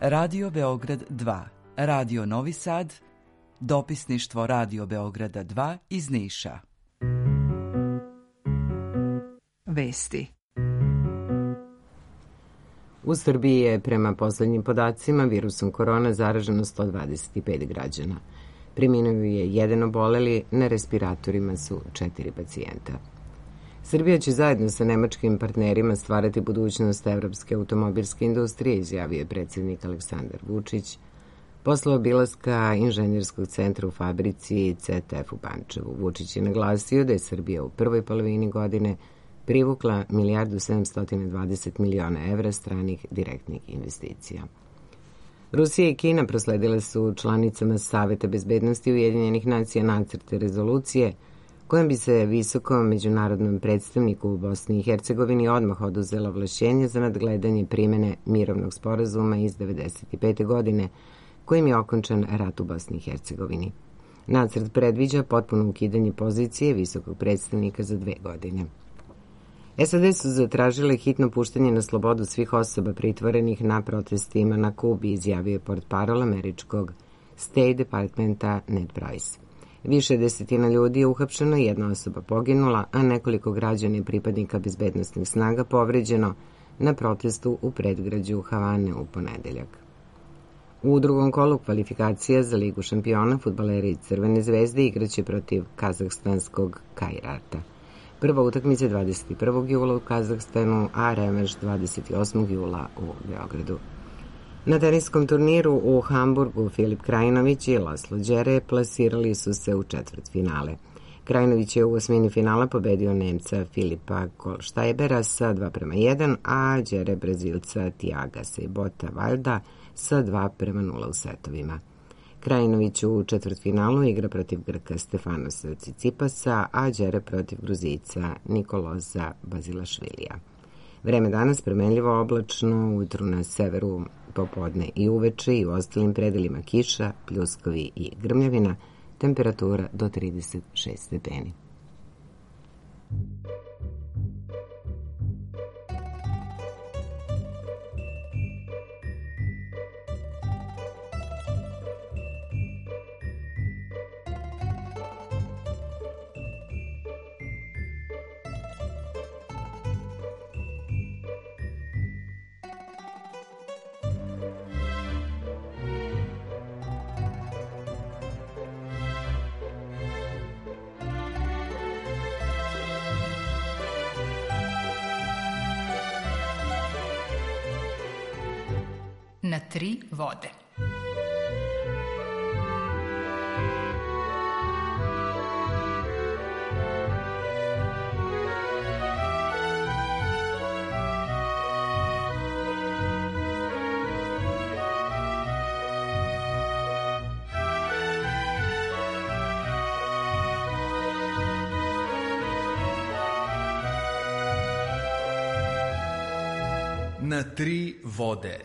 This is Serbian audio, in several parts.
Radio Beograd 2, Radio Novi Sad, dopisništvo Radio Beograda 2 iz Niša. Vesti. U Srbiji je prema poslednjim podacima virusom korona zaraženo 125 građana. Preminuo je jedan oboleli, na respiratorima su 4 pacijenta. Srbija će zajedno sa nemačkim partnerima stvarati budućnost evropske automobilske industrije, izjavio je predsjednik Aleksandar Vučić posle obilaska inženjerskog centra u fabrici CTF u Pančevu. Vučić je naglasio da je Srbija u prvoj polovini godine privukla 1.720 miliona evra stranih direktnih investicija. Rusija i Kina prosledile su članicama Saveta bezbednosti Ujedinjenih nacija nacrte rezolucije kojom bi se visokom međunarodnom predstavniku u Bosni i Hercegovini odmah oduzelo ovlašćenje za nadgledanje primene mirovnog sporazuma iz 1995. godine, kojim je okončan rat u Bosni i Hercegovini. Nacrt predviđa potpuno ukidanje pozicije visokog predstavnika za 2 godine. SAD su zatražile hitno puštanje na slobodu svih osoba pritvorenih na protestima na Kubi, izjavio je portparol američkog State Departmenta Ned Price. Više desetina ljudi je uhapšeno, 1 osoba poginula, a nekoliko građana i pripadnika bezbednosnih snaga povređeno na protestu u predgrađu Havane u ponedeljak. U drugom kolu kvalifikacija za Ligu šampiona fudbaleri Crvene zvezde igraće protiv kazahstanskog Kajrata. Prva utakmica 21. jula u Kazahstanu, a revanš 28. jula u Beogradu. Na teniskom turniru u Hamburgu Filip Krajinović i Laslo Đere plasirali su se u četvrtfinale. Krajinović je u osmini finala pobedio Nemca Filipa Kohlsteibera sa 2:1, a Đere Brazilca Tiaga Sejbota Valda sa 2:0 u setovima. Krajinović u četvrtfinalu igra protiv Grka Stefanosa Cicipasa, a Đere protiv Gruzijca Nikoloza Bazilašvilija. Vreme danas promenljivo oblačno, ujutru na severu, popodne i uveče i u ostalim predelima kiša, pljuskovi i grmljavina, temperatura do 36 stepeni. Na 3 vode. Na 3 vode.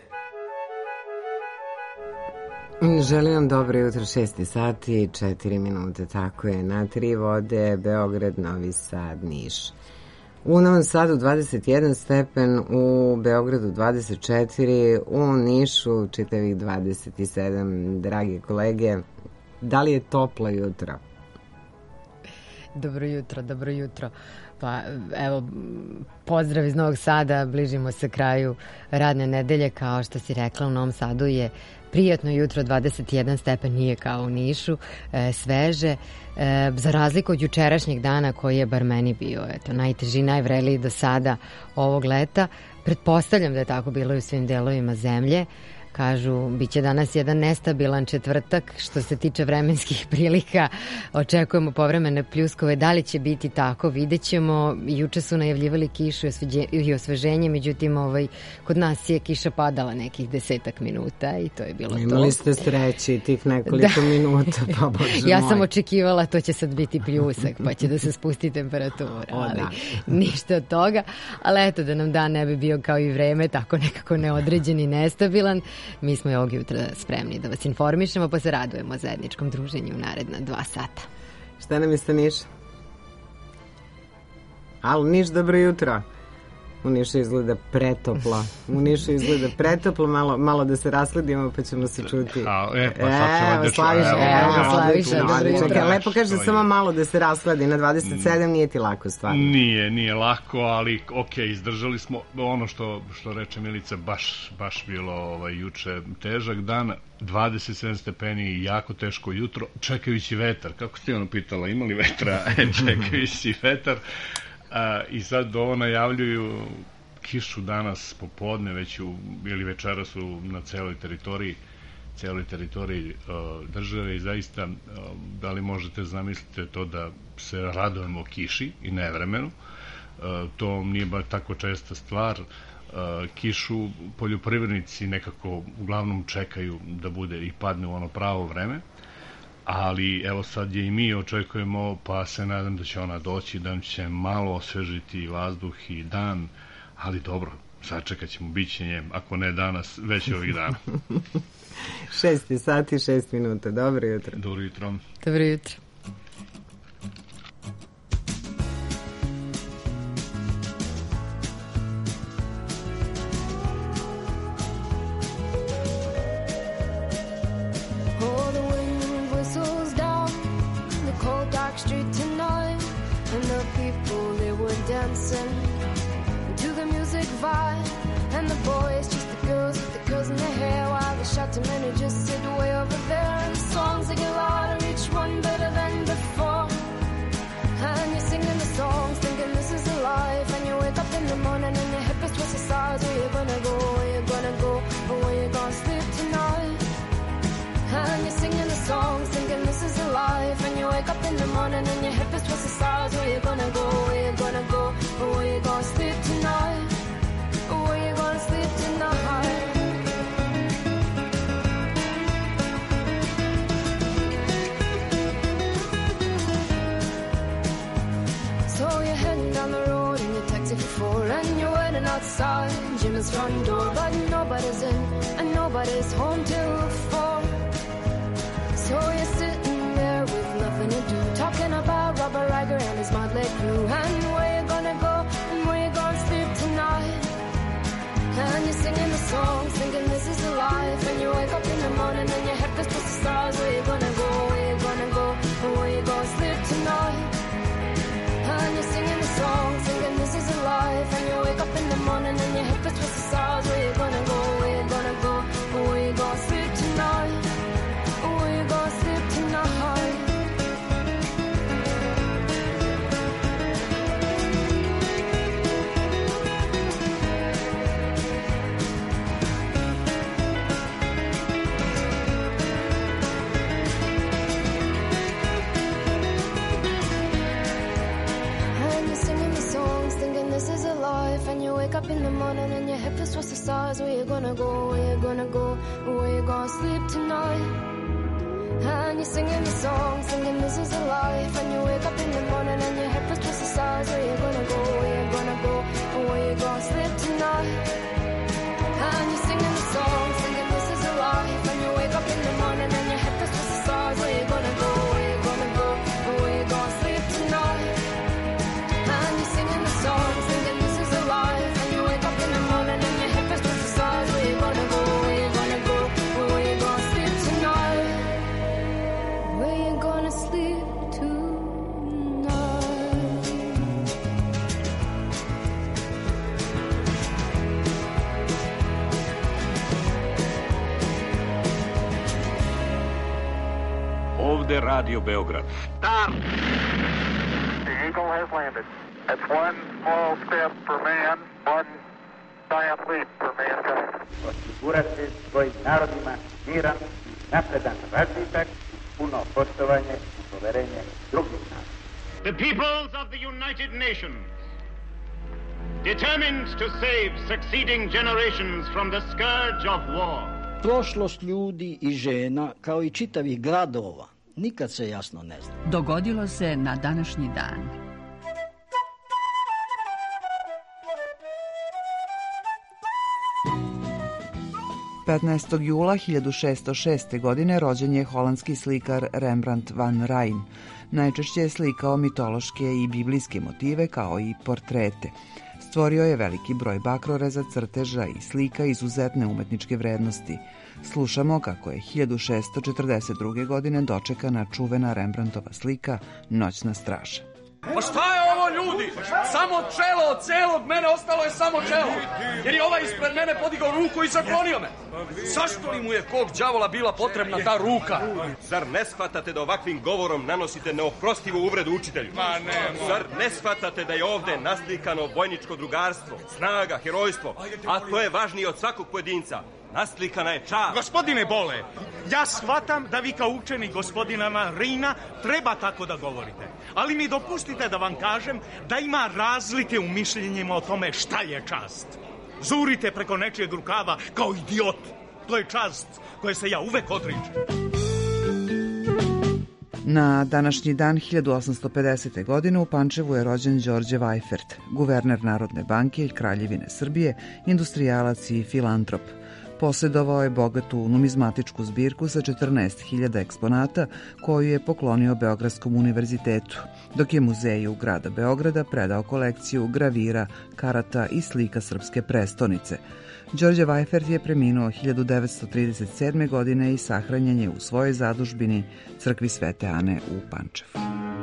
Želim vam dobro jutro, 6 sati i 4 minute, tako je, na 3 vode, Beograd, Novi Sad, Niš. U Novom Sadu 21 stepen, u Beogradu 24, u Nišu čitavih 27. Dragi kolege, da li je toplo jutro? Dobro jutro, dobro jutro. Pa evo, pozdrav iz Novog Sada, bližimo se kraju radne nedelje, kao što si rekla, u Novom Sadu je prijatno jutro, 21 stepen, nije kao u Nišu, sveže, za razliku od jučerašnjeg dana koji je bar meni bio najteži, najvreliji do sada ovog leta. Pretpostavljam da je tako bilo i u svim delovima zemlje. Kažu, bit će danas jedan nestabilan četvrtak. Što se tiče vremenskih prilika, očekujemo povremene pljuskove. Da li će biti tako, vidjet ćemo. Juče su najavljivali kišu i osveženje, međutim kod nas je kiša padala nekih 10 minuta i to je bilo to. Imali ste sreći tih nekoliko minuta, pa bože moj. Ja sam očekivala to će sad biti pljusak, pa će da se spusti temperatura, ali ništa od toga. Ali eto, da nam dan ne bi bio kao i vreme, tako nekako neodređen i nestabilan. Mi smo i ovog jutra spremni da vas informišemo, pa se radujemo zajedničkom druženju u naredna 2 sata. Šta nam je sa Niša? Alo, Niš, dobro jutro. U Nišu izgleda pretoplo. Malo da se rasledimo pa ćemo se čuti. Slaviša. Lepo kaže samo malo da se rasladi. Na 27 nije ti lako stvar. Nije lako, ali izdržali smo. Ono što reče Milica, baš bilo juče težak dan. 27 stepeni, jako teško jutro, čekajući vetar. Kako ste ono pitala, ima li vetra? Čekajući vetar. I sad ovo najavljuju kišu danas popodne ili večera su na celoj teritoriji države i zaista da li možete zamisliti to da se radujemo kiši i nevremenu. To nije baš tako česta stvar. Kišu poljoprivrednici nekako uglavnom čekaju da bude i padne u ono pravo vreme, ali evo sad je i mi očekujemo, pa se nadam da će ona doći, da će malo osvežiti vazduh i dan, ali dobro, sačekat ćemo, bit će nje, ako ne danas, već ovih dana. 6 sati, 6 minuta, dobro jutro. Dobro jutro. Dobro jutro. Dancing to the music vibe, and the boys, just the girls with the curls in their hair, while the shouting men who just sit way over there. And the songs they get louder, each one better than before. And you're singing the songs, thinking this is a life. And you wake up in the morning and your hip is twisted sides. Where you gonna go? Where you gonna go? Or where you gonna sleep tonight? And you're singing the songs, thinking this is a life. And you wake up in the morning and your hip is twisted sides. Where you gonna go? Where you gonna go? Or where you gonna sleep tonight? Or where you gonna sleep tonight? So you're heading down the road in your taxi for 4, and you're waiting outside Jim's front door, but nobody's in and nobody's home till 4. So you're sitting there with nothing to do, talking about Robert Riger and his motley crew, and where you gonna go and where you gonna sleep tonight. And you're singing the songs, thinking this is the life. And you wake up in the morning and your head feels to the stars. Where you gonna go? Where you gonna go? And where you gonna sleep tonight? And you're singing the songs, thinking this is a life. And you wake up in the morning and your head feels to the stars. Where you gonna go? Where you gonna go? And where you gonna sleep tonight? Where you gonna sleep tonight? And you wake up in the morning and your head feels towards the stars. Where you gonna go? Where you gonna go? Where you gonna sleep tonight? And you're singing the song, thinking this is a life. And you wake up in the morning and your head feels towards the stars. Where you gonna go? Where you gonna go? Where you gonna sleep tonight? And you're singing the song, thinking this is a life. And you wake up in the morning and your head feels towards the stars. Where you gonna go? Where you gonna go? Where you gonna sleep tonight? And you're singing the song, thinking this is a life. And you wake up in the morning and your head feels towards the stars. Where you gonna go? Where you gonna go? Where you gonna sleep tonight? Where you gonna sleep tonight? Ovde Radio Beograd. Stop! The Eagle has landed. That's one small step for man, one giant leap for mankind. Osigurati svojim narodima miran, napredan razvitak, puno poštovanje i poverenje drugih naroda. The peoples of the United Nations, determined to save succeeding generations from the scourge of war. Prošlost ljudi i žena, kao i čitavih gradova, nikad se jasno ne zna. Dogodilo se na današnji dan. Jula 1606. godine rođen je holandski slikar Rembrandt van Rijn. Najčešće je slikao mitološke i biblijske motive kao i portrete. Stvorio je veliki broj bakroreza, crteža i slika izuzetne umetničke vrednosti. Slušamo kako je 1642. godine dočekana čuvena Rembrandtova slika Noćna straža. Pa šta je ovo, ljudi? Samo čelo od celog mene, ostalo je samo čelo. Jer je ovaj ispred mene podigao ruku i zaklonio me. Zašto li mu je kog đavola bila potrebna ta ruka? Zar ne shvatate da ovakvim govorom nanosite neoprostivu uvredu učitelju? Ma ne, Zar ne shvatate da je ovde naslikano vojničko drugarstvo, snaga, herojstvo, a to je važnije od svakog pojedinca? Naslikana je čast. Gospodine Bole, ja shvatam da vi kao učenik gospodina Marina treba tako da govorite. Ali mi dopustite da vam kažem da ima razlike u mišljenjima o tome šta je čast. Zurite preko nečijeg rukava kao idiot. To je čast koje se ja uvek odričem. Na današnji dan 1850. godine u Pančevu je rođen Đorđe Vajfert, guverner Narodne banke i Kraljevine Srbije, industrijalac i filantrop. Posjedovao je bogatu numizmatičku zbirku sa 14.000 eksponata koju je poklonio Beogradskom univerzitetu, dok je muzeju grada Beograda predao kolekciju gravira, karata i slika srpske prestonice. Đorđe Vajfert je preminuo 1937. godine i sahranjen je u svojoj zadužbini crkvi Svete Ane u Pančevu.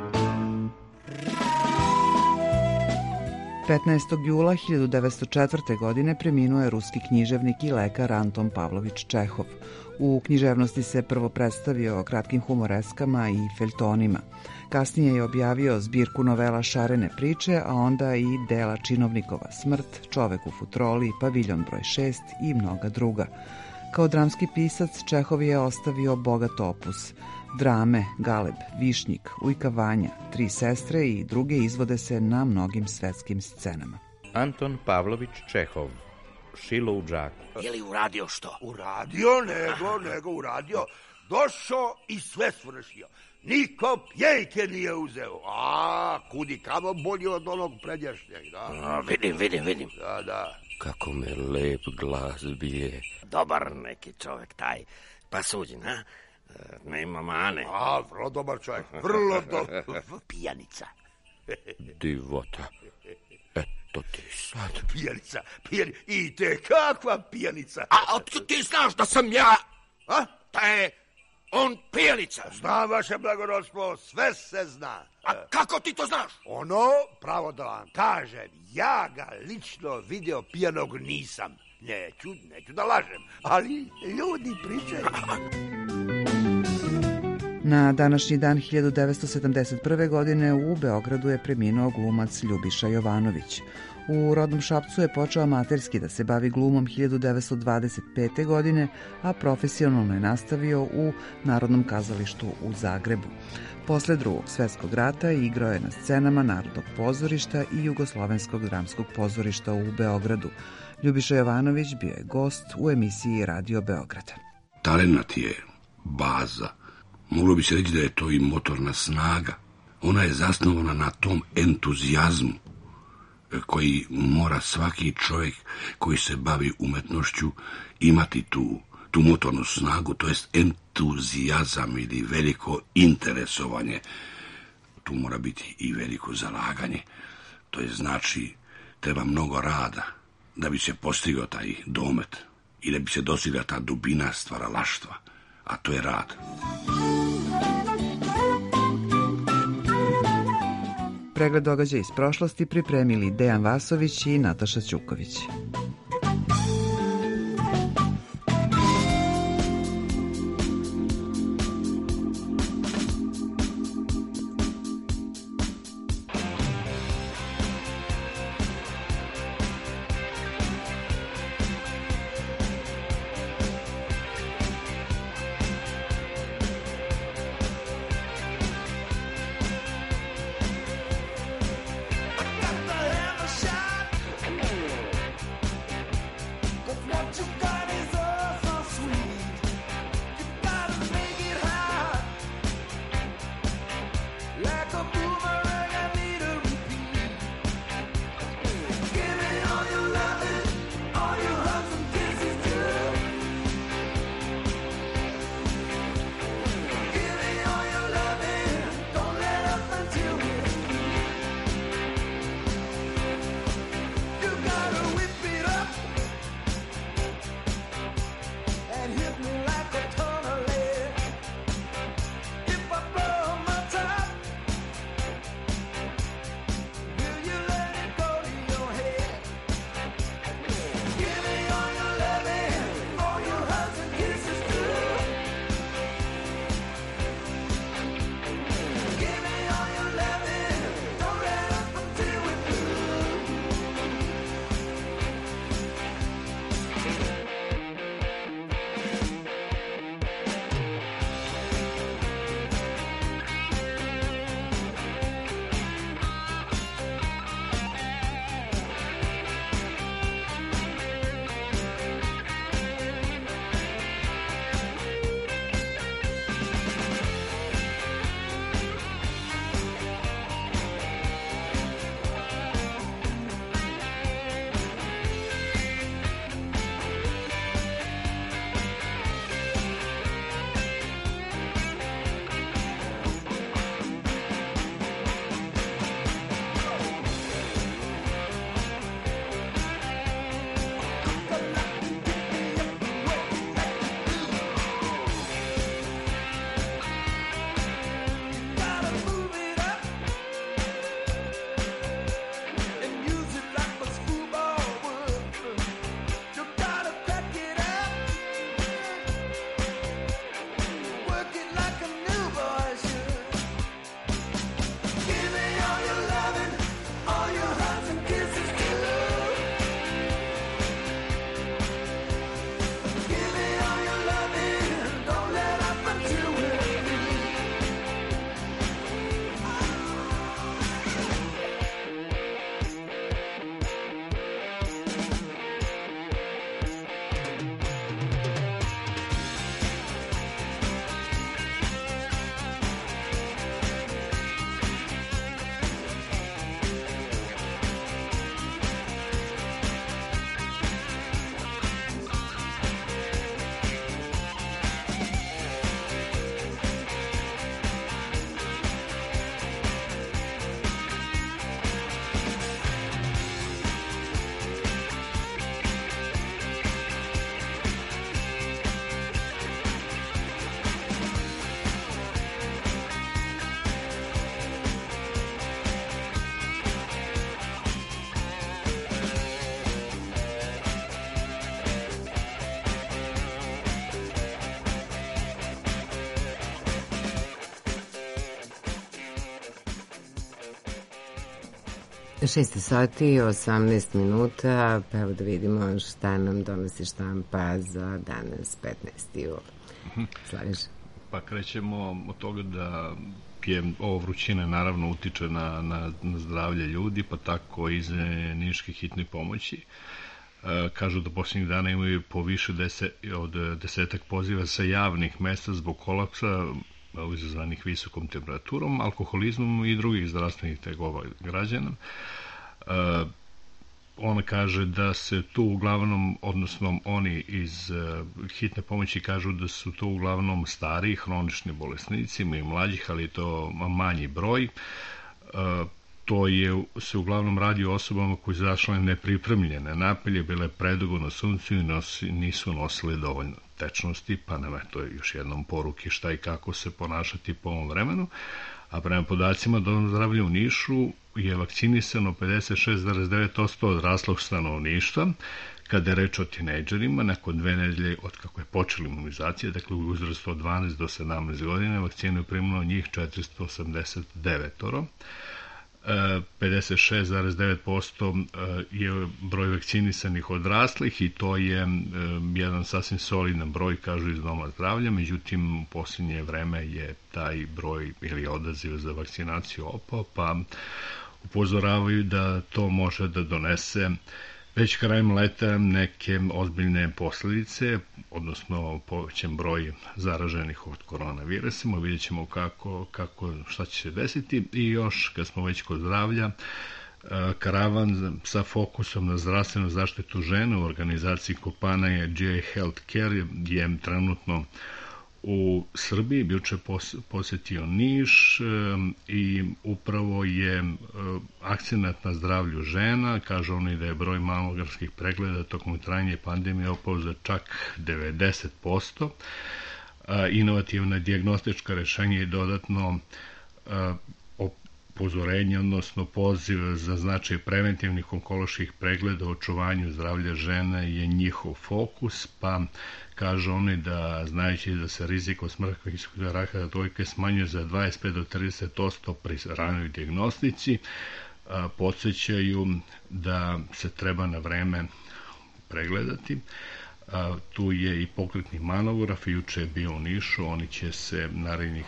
15. jula 1904. godine preminuo je ruski književnik i lekar Anton Pavlović Čehov. U književnosti se prvo predstavio kratkim humoreskama i feljtonima. Kasnije je objavio zbirku novela Šarene priče, a onda i dela Činovnikova smrt, Čovek u futroli, Paviljon broj 6 i mnoga druga. Kao dramski pisac Čehov je ostavio bogat opus. Drame, Galeb, Višnjik, Ujka Vanja, Tri sestre i druge izvode se na mnogim svetskim scenama. Anton Pavlović Čehov, Šilo u džaku. Je li uradio što? Uradio, nego uradio. Došao i sve svršio. Niko pjejke nije uzeo. A, kudi kamo bolji od onog predjašnjeg, da? A, vidim. Da. Kako me lep glas bije. Dobar neki čovek taj. Pa suđen, a? Nema mane. A, vrlo dobar čovjek, vrlo dobar. Pijanica. Divota. Eto ti sad. Pijanica. I te kakva pijanica. A ti znaš da sam ja... A? Da je on pijanica. Znam, vaše blagorodstvo, sve se zna. A kako ti to znaš? Ono, pravo da vam kažem, ja ga lično video pijanog nisam. Neću da lažem, ali ljudi pričaju. Na današnji dan 1971. godine u Beogradu je preminuo glumac Ljubiša Jovanović. U rodnom Šapcu je počeo amaterski da se bavi glumom 1925. godine, a profesionalno je nastavio u Narodnom kazalištu u Zagrebu. Posle Drugog svjetskog rata igrao je na scenama Narodnog pozorišta i Jugoslovenskog dramskog pozorišta u Beogradu. Ljubiša Jovanović bio je gost u emisiji Radio Beograda. Talenat je baza. Moglo bi se reći da je to i motorna snaga. Ona je zasnovana na tom entuzijazmu koji mora svaki čovjek koji se bavi umetnošću imati tu motornu snagu, to jest entuzijazam ili veliko interesovanje. Tu mora biti i veliko zalaganje. To je znači treba mnogo rada da bi se postigao taj domet i da bi se dostigla ta dubina stvaralaštva, a to je rad. Pregled događaja iz prošlosti pripremili Dejan Vasović i Nataša Ćuković. 6 sati i 18 minuta, pa evo da vidimo šta nam donosi štampa za danas 15. jul. Slaviš? Pa krećemo od toga da ovo vrućina naravno utiče na zdravlje ljudi, pa tako iz niške hitne pomoći. Kažu da posljednjih dana imaju po više od 10 poziva sa javnih mesta zbog kolapsa izazvanih visokom temperaturom, alkoholizmom i drugih zdravstvenih tegova građana. Ona kaže da se tu uglavnom, odnosno oni iz hitne pomoći kažu da su to uglavnom stariji, hronični bolesnici, i mlađih, ali to manji broj. To se uglavnom radi o osobama koje su zašle nepripremljene napolje, bile predugo na suncu i nisu nosile dovoljno tečnosti, pa nam to je još jednom poruke šta i kako se ponašati po ovom vremenu. A prema podacima Doma zdravlja u Nišu je vakcinisano 56,9% odraslog stanovništva. Kada je reč o tinejdžerima, nakon 2 nedelje od kako je počela imunizacija, dakle u uzrastu od 12 do 17 godina, vakcinu je primilo njih 489. 56,9% je broj vakcinisanih odraslih i to je jedan sasvim solidan broj, kažu iz Doma zdravlja, međutim u posljednje vreme je taj broj ili odaziv za vakcinaciju opao, pa upozoravaju da to može da donese već krajem leta neke ozbiljne posledice, odnosno povećan broj zaraženih od koronavirusima. Vidjet ćemo šta će se desiti. I još, kad smo već kod zdravlja, karavan sa fokusom na zdravstvenu zaštitu žena u organizaciji kompanije GA Healthcare je trenutno u Srbiji, juče posjetio Niš i upravo je akcenat na zdravlju žena. Kažu oni da je broj mamografskih pregleda tokom trajanja pandemije opao za čak 90%. Inovativna dijagnostička rešenja i dodatno upozorenje, odnosno poziv za značaj preventivnih onkoloških pregleda o očuvanju zdravlja žena je njihov fokus, pa kažu oni da, znajući da se rizik od smrtnog ishoda raka dojke smanjuje za 25 do 30% pri ranoj dijagnostici, podsjećaju da se treba na vreme pregledati. Tu je i pokretni mamograf, juče je bio u Nišu, oni će se narednih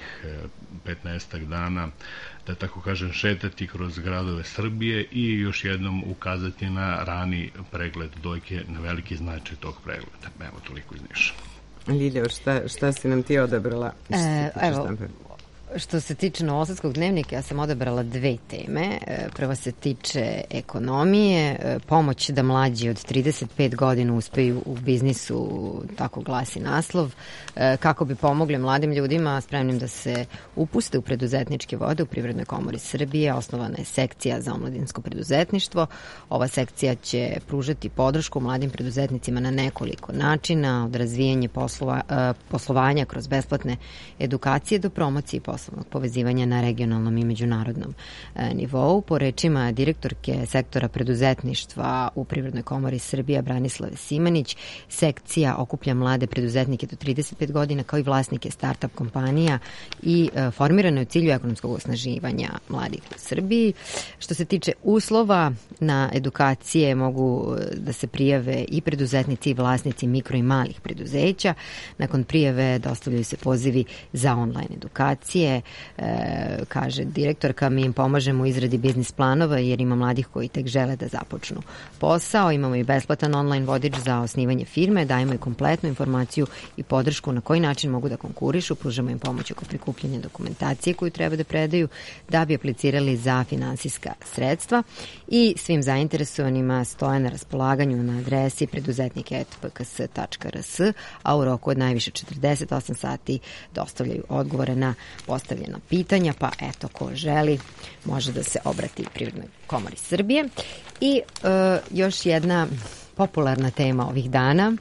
15 dana, da tako kažem, šetati kroz gradove Srbije i još jednom ukazati na rani pregled dojke, na veliki značaj tog pregleda. Evo, toliko iz Niša. Ljilja, šta si nam ti odabrala? Evo, što se tiče Novosadskog dnevnika, ja sam odabrala 2 teme. Prva se tiče ekonomije, pomoć da mlađi od 35 godina uspeju u biznisu, tako glasi naslov, kako bi pomogli mladim ljudima spremnim da se upuste u preduzetničke vode u Privrednoj komori Srbije. Osnovana je sekcija za omladinsko preduzetništvo. Ova sekcija će pružati podršku mladim preduzetnicima na nekoliko načina, od razvijanja poslovanja kroz besplatne edukacije do promocije poslovnog povezivanja na regionalnom i međunarodnom nivou. Po rečima direktorke sektora preduzetništva u Privrednoj komori Srbije Branislave Simanić, sekcija okuplja mlade preduzetnike do 35 godina kao i vlasnike start-up kompanija i formirano je u cilju ekonomskog osnaživanja mladih u Srbiji. Što se tiče uslova, na edukacije mogu da se prijave i preduzetnici i vlasnici mikro i malih preduzeća. Nakon prijave dostavljaju se pozivi za online edukacije. Kaže direktorka, mi im pomažemo u izradi biznis planova jer ima mladih koji tek žele da započnu posao. Imamo i besplatan online vodič za osnivanje firme, dajemo i kompletnu informaciju i podršku na koji način mogu da konkurišu, pružamo im pomoć oko prikupljanja dokumentacije koju treba da predaju da bi aplicirali za finansijska sredstva i svim zainteresovanima stoje na raspolaganju na adresi preduzetnik@pks.rs, a u roku od najviše 48 sati dostavljaju odgovore na postavljena pitanja, pa eto, ko želi može da se obrati Privrednoj komori Srbije. I još jedna popularna tema ovih dana.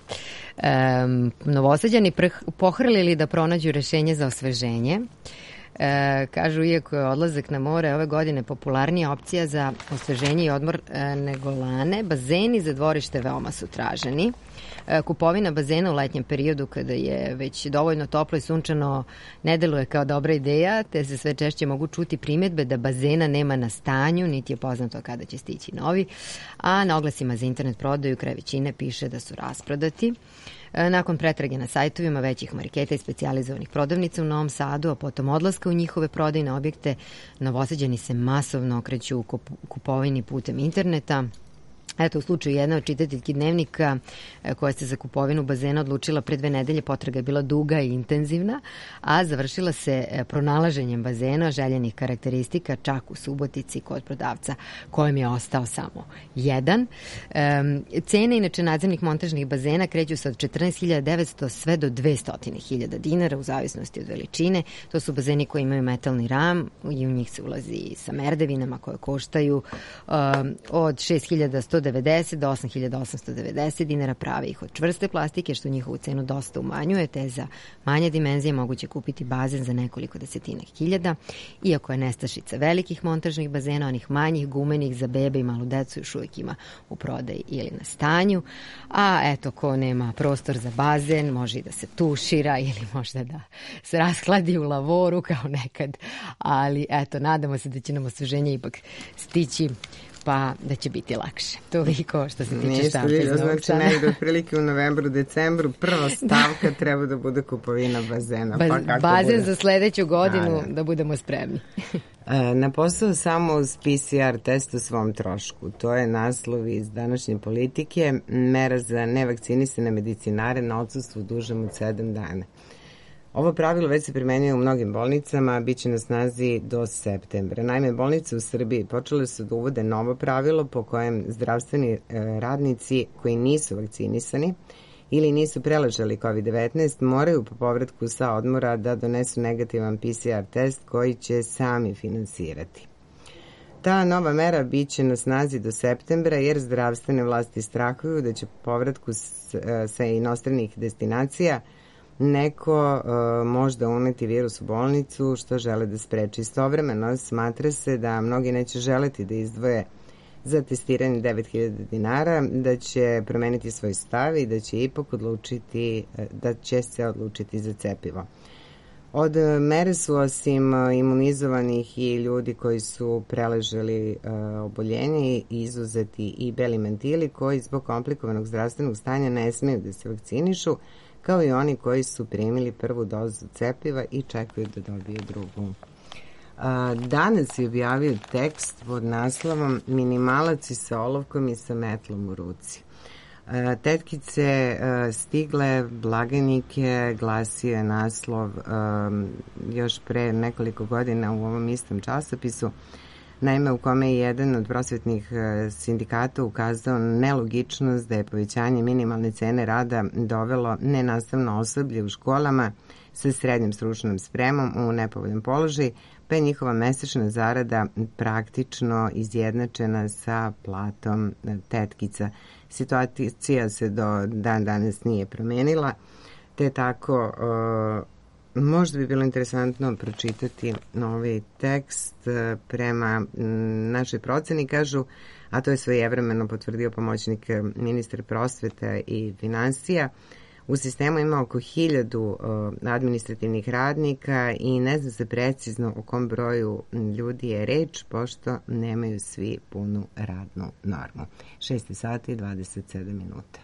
Novosađani pohrlili da pronađu rešenje za osveženje. Kažu, iako je odlazak na more ove godine popularnija opcija za osveženje i odmor nego lane, bazeni za dvorište veoma su traženi. Kupovina bazena u letnjem periodu kada je već dovoljno toplo i sunčano ne deluje kao dobra ideja, te se sve češće mogu čuti primjedbe da bazena nema na stanju, niti je poznato kada će stići novi, a na oglasima za internet prodaju kraj većine piše da su rasprodati. Nakon pretrage na sajtovima većih marketa i specijalizovanih prodavnica u Novom Sadu, a potom odlaska u njihove prodajne objekte, Novosađani se masovno okreću u kupovini putem interneta. Eto, u slučaju jedne od čitateljki Dnevnika koja se za kupovinu bazena odlučila pre 2 nedelje, potraga je bila duga i intenzivna, a završila se pronalaženjem bazena željenih karakteristika čak u Subotici kod prodavca kojem je ostao samo jedan. Cene inače nadzemnih montažnih bazena kreću se od 14.900 sve do 200.000 dinara u zavisnosti od veličine. To su bazeni koji imaju metalni ram i u njih se ulazi sa merdevinama koje koštaju od 6.190 do 8.890 dinara, prave ih od čvrste plastike, što njihovu cenu dosta umanjuje, te za manje dimenzije moguće kupiti bazen za nekoliko desetina hiljada. Iako je nestašica velikih montažnih bazena, onih manjih, gumenih za bebe i malu decu još uvijek ima u prodaji ili na stanju. A eto, ko nema prostor za bazen, može i da se tušira ili možda da se raskladi u lavoru kao nekad. Ali eto, nadamo se da će nam osveženje ipak stići, pa da će biti lakše. Toliko što se tiče štampe iz Novog Sada. Znači, negde otprilike u novembru, decembru, prva stavka treba da bude kupovina bazena. Bazen bude za sledeću godinu, da budemo spremni. Na posao samo uz PCR test o svom trošku. To je naslov iz današnje Politike. Mera za nevakcinisane medicinare na odsustvu dužem od 7 dana. Ovo pravilo već se primenjuje u mnogim bolnicama, a bit će na snazi do septembra. Naime, bolnice u Srbiji počele su da uvode novo pravilo po kojem zdravstveni radnici koji nisu vakcinisani ili nisu preležali COVID-19 moraju po povratku sa odmora da donesu negativan PCR test koji će sami finansirati. Ta nova mera bit će na snazi do septembra jer zdravstvene vlasti strahuju da će po povratku sa inostranih destinacija neko možda uneti virus u bolnicu, što žele da spreči. Istovremeno smatra se da mnogi neće želeti da izdvoje za testiranje 9.000 dinara, da će promeniti svoj stav i da će ipak da će se odlučiti za cepivo. Od mere su osim imunizovanih i ljudi koji su preležali oboljenje izuzeti i beli mantili koji zbog komplikovanog zdravstvenog stanja ne smeju da se vakcinišu, kao i oni koji su primili prvu dozu cepiva i čekaju da dobiju drugu. Danas je objavio tekst pod naslovom Minimalac i sa olovkom i sa metlom u ruci. Tetkice stigle blagajnike, glasio je naslov još pre nekoliko godina u ovom istom časopisu, naime u kome je jedan od prosvetnih sindikata ukazao nelogičnost da je povećanje minimalne cene rada dovelo nenastavno osoblje u školama sa srednjom stručnom spremom u nepovoljan položaj, pa je njihova mesečna zarada praktično izjednačena sa platom tetkica. Situacija se do dan danas nije promenila, te tako možda bi bilo interesantno pročitati ovaj tekst. Prema našoj proceni kažu, a to je svojevremeno potvrdio pomoćnik ministra prosvete i finansija, u sistemu ima oko 1000 administrativnih radnika i ne zna se precizno o kom broju ljudi je reč, pošto nemaju svi punu radnu normu. 6 sati i 27 minuta.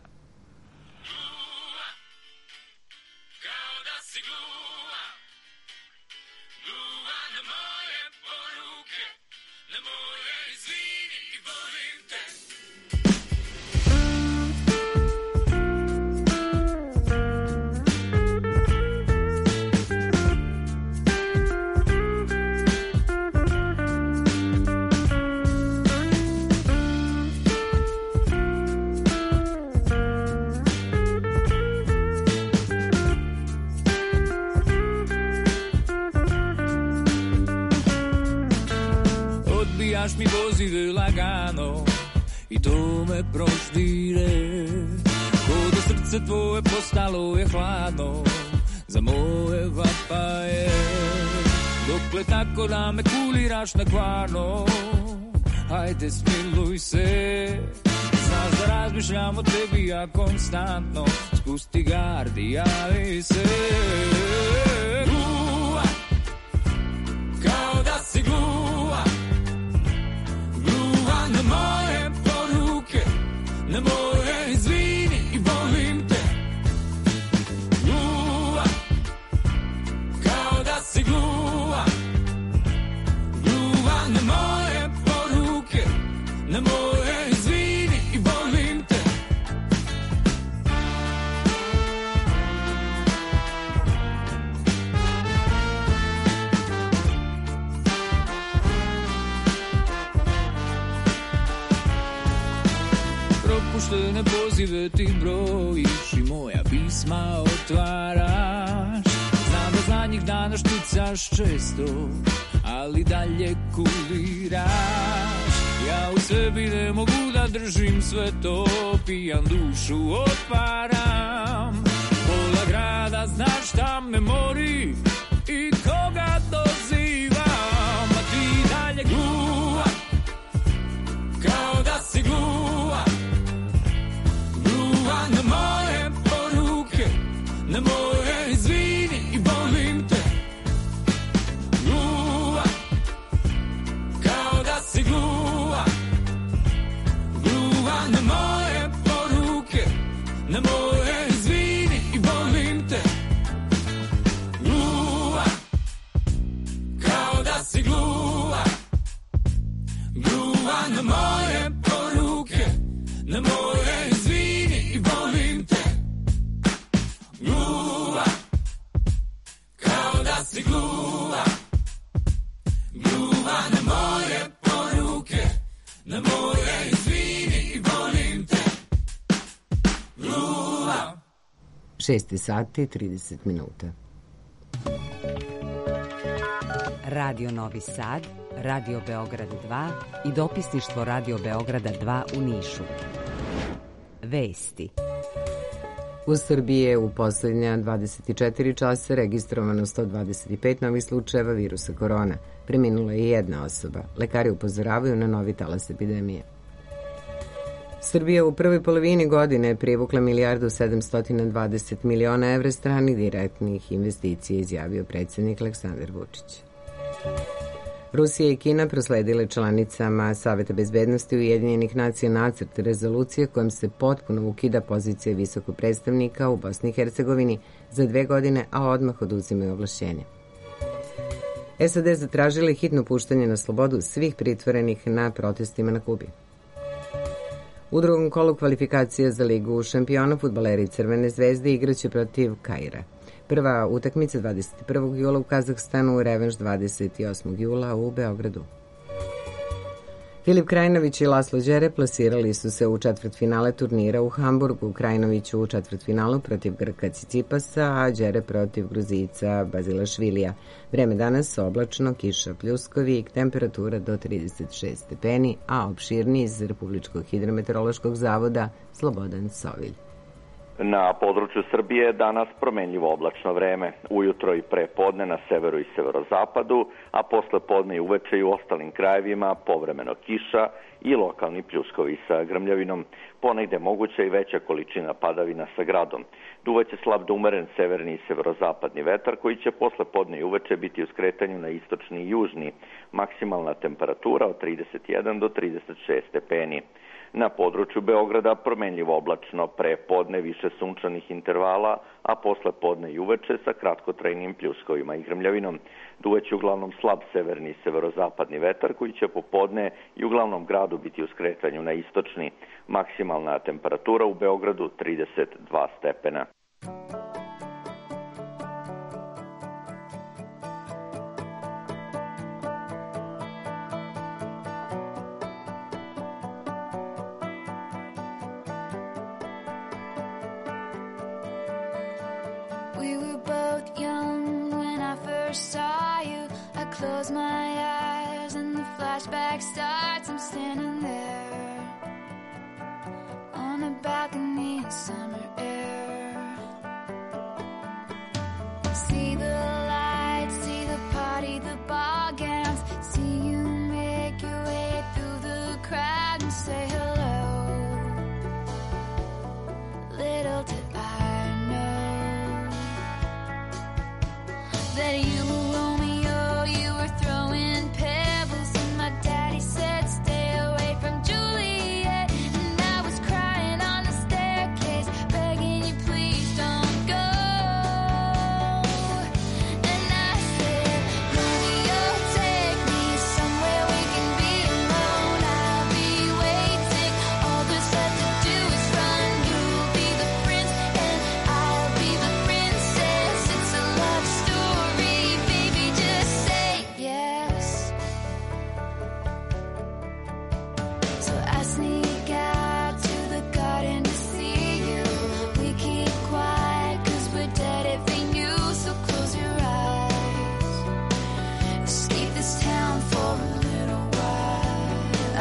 Odbijaš mi pozive lagano i to me proštire, ko da srce tvoje postalo je hladno za moje vapaje. Dokle tako da me kuliraš na kvarno, hajde smiluj se, znaš Možda razmišljam o tebi, ja konstantno. Spusti gard i javi se. Gluva, kao da si gluva. Gluva na moje poruke, na moje izvini i volim te. Gluva, kao da si gluva. Gluva na moje poruke, na moje izvini i volim te. Propuštene pozive ti brojiš i moja pisma otvaraš. Znam da zadnjih dana štucaš često, ali dalje kuliraš. Ja u sebi ne mogu da držim sve to, pijan dušu otvaram. Pola grada znaš šta me mori i koga dozivam. A ti dalje gluva, kao da si gluva. Gluva na moje poruke, na moje izvini i volim te. Gluva, kao da si gluva. Gluva na moje poruke, na moje izvini i volim te. Gluva, kao da si gluva. Gluva na moje poruke, na moje izvini i volim te. Gluva, kao da si gluva. Gluva na moje poruke, na moje izvini i volim te. Gluva. 6 sati 30 minuta. Radio Novi Sad, Radio Beograd 2 i dopisništvo Radio Beograda 2 u Nišu. Vesti. U Srbiji je u poslednja 24 časa registrovano 125 novih slučajeva virusa korona. Preminula je jedna osoba. Lekari upozoravaju na novi talas epidemije. Srbija u prvoj polovini godine privukla 1.720 miliona evra stranih direktnih investicija, izjavio predsjednik Aleksandar Vučić. Rusija i Kina prosledile članicama Saveta bezbednosti Ujedinjenih nacija nacrt rezolucije kojom se potpuno ukida pozicija visokog predstavnika u Bosni i Hercegovini za 2 godine, a odmah oduzimaju ovlašćenje. SAD zatražile hitno puštanje na slobodu svih pritvorenih na protestima na Kubi. U drugom kolu kvalifikacija za Ligu šampiona fudbaleri Crvene zvezde igraće protiv Kaira. Prva utakmica 21. jula u Kazahstanu, revanš 28. jula u Beogradu. Filip Krajinović i Laslo Đere plasirali su se u četvrtfinale turnira u Hamburgu. Krajinović u četvrtfinalu protiv Grka Cicipasa, a Đere protiv Gruzijica Bazilašvilija. Vreme danas oblačno, kiša, pljuskovik, temperatura do 36 stepeni, a opširni iz Republičkog hidrometeorološkog zavoda Slobodan Sovilj. Na području Srbije danas promenljivo oblačno vreme. Ujutro i pre podne na severu i severozapadu, a posle podne i uveče i u ostalim krajevima povremeno kiša i lokalni pljuskovi sa grmljavinom. Ponegde moguća i veća količina padavina sa gradom. Duvaće slab do umeren severni i severozapadni vetar koji će posle podne i uveče biti u skretanju na istočni i južni. Maksimalna temperatura od 31 do 36 stepeni. Na području Beograda promenljivo oblačno, pre podne više sunčanih intervala, a posle podne i uveče sa kratkotrajnim pljuskovima i grmljavinom. Duvaće uglavnom slab severni i severozapadni vetar koji će popodne i u glavnom gradu biti u skretanju na istočni. Maksimalna temperatura u Beogradu 32 stepena. Saw you, I close my eyes and the flashback starts. I'm standing there on a balcony in summer air. See the lights, see the party, the ball gowns. See you make your way through the crowd and say hello. said you were Romeo, you were throwing pebbles, and my daddy said stay away from Juliet. And I was crying on the staircase, begging you please don't go. And I said, Romeo, take me somewhere we can be alone. I'll be waiting, all there's left to do is run. You'll be the prince and I'll be the princess. It's a love story, baby, just say yes. So I sneak out to the garden to see you. We keep quiet 'cause we're dead if they knew. So close your eyes, escape this town for a little while.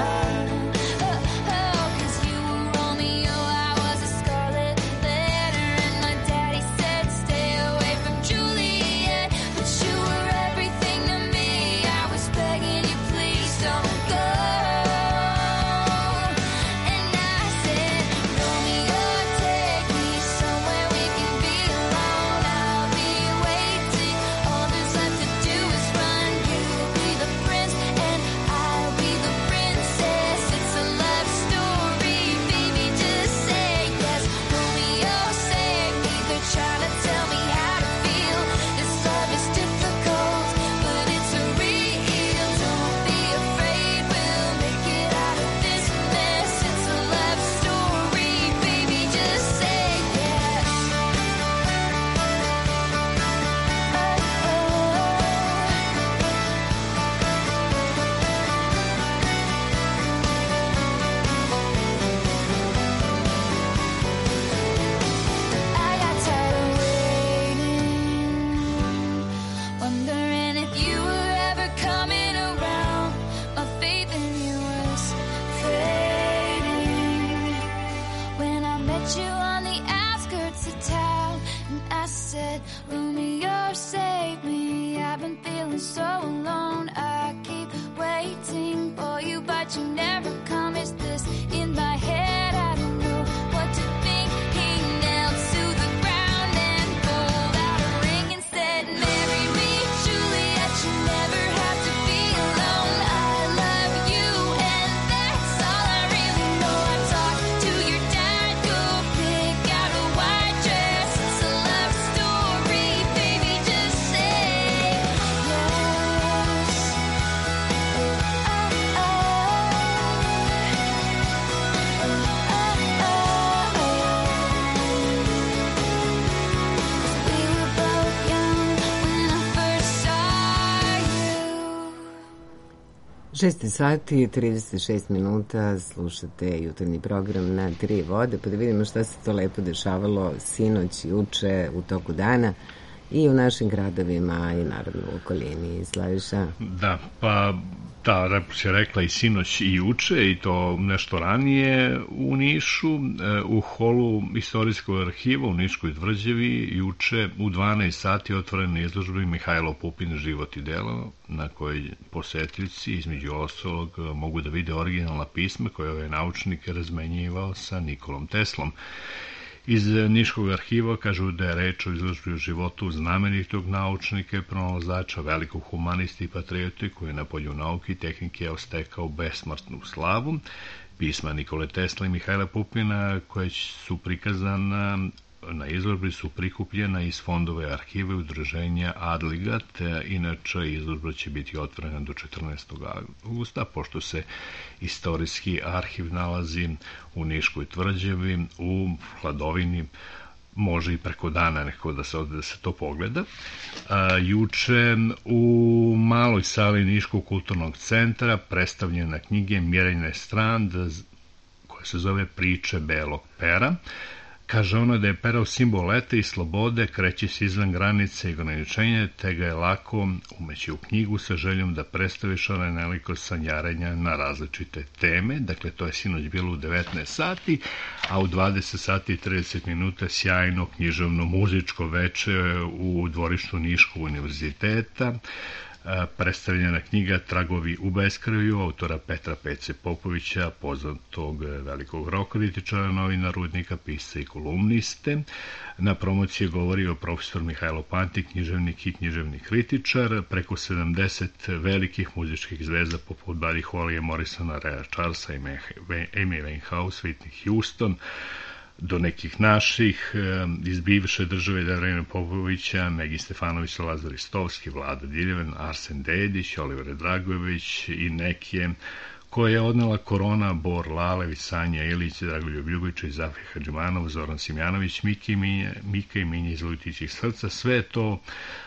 Oh, 'cause you were Romeo, I was a scarlet letter, and my daddy said stay away from Juliet. But you were everything to me, I was begging you please don't go. And I said, Romeo, take me somewhere we can be alone. I'll be waiting, all there's left to do is run. You'll be the prince and I'll be the princess. It's a love story, baby, just say yes. Romeo, save me, they're trying to tell me how to feel. This love is difficult, but it's real. Don't be afraid, we'll make it out of this mess. It's a love story, baby, just say yes. I got tired of waiting, wondering if you were ever coming around. My faith in you was fading when I met you on the outskirts of town, and I said, Romeo, save me. I've been feeling so alone. I keep waiting for you, but you never come. Is this in my head? I don't know what to think. He knelt to the ground and pulled out a ring and said, marry me, Juliet. You never have to be alone. I love you, and that's all I really know. I talked to your dad, go pick out a white dress. It's a love story, baby, just say yes. We were both young when I first saw you. 6 sati i 36 minuta, slušate jutarnji program na Tri vode, pa da vidimo šta se to lepo dešavalo sinoć, juče, u toku dana i u našim gradovima i naravno u okolini. Slaviša? Da, pa ta Repus je rekla i sinoć i juče, i to nešto ranije u Nišu, u holu Istorijskog arhiva u Niškoj tvrđavi, juče u 12 sati otvorena izložba Mihajlo Pupin, život i delo, na kojoj posetioci između ostalog mogu da vide originalna pisma koje ovaj naučnik razmenjivao sa Nikolom Teslom. Iz Niškog arhiva kažu da je reč o izložbi o životu znamenitog naučnika i pronalazača, velikog humanista i patriota koji je na polju nauke i tehnike ostekao besmrtnu slavu. Pisma Nikole Tesla i Mihajla Pupina koje su prikazana na izložbi su prikupljena iz fondove arhive udruženja Adligat. Inače, izložba će biti otvorena do 14. augusta, pošto se istorijski arhiv nalazi u Niškoj tvrđavi, u hladovini, može i preko dana neko da se to pogleda. Juče u maloj sali Niškog kulturnog centra predstavljena knjige Mirjane Strand koja se zove Priče belog pera. Kaže ona da je perao simbol leta i slobode, kreće se izvan granice i ograničenja, te ga je lako umeći u knjigu sa željom da predstaviš onaj neliko sanjarenja na različite teme. Dakle, to je sinoć bilo u 19 sati, a u 20 sati i 30 minuta sjajno književno muzičko veče u dvorištu Niškog univerziteta. predstavljena knjiga Tragovi u beskraju autora Petra Pece Popovića, poznatog velikog rock-kritičara, novinara, urednika, pisca i kolumniste. Na promociji govori o profesor Mihajlo Panti, književnik i književni kritičar, preko 70 velikih muzičkih zvezda poput Buddy Holly, Morrisona, Raya Charlesa, Amy Winehouse, Whitney Houston, do nekih naših iz bivše države Dražena Popovića, Megi Stefanović, Lazar Ristovski, Vlada Diljevan, Arsen Dedić, Oliver Dragojević i neke koje je odnela korona, Bor Lalević, Sanja Ilić, Dragoljub Ljubičić, Zafir Hadžimanov, Zoran Simjanović, Mika i Minja iz Lutićih srca, sve to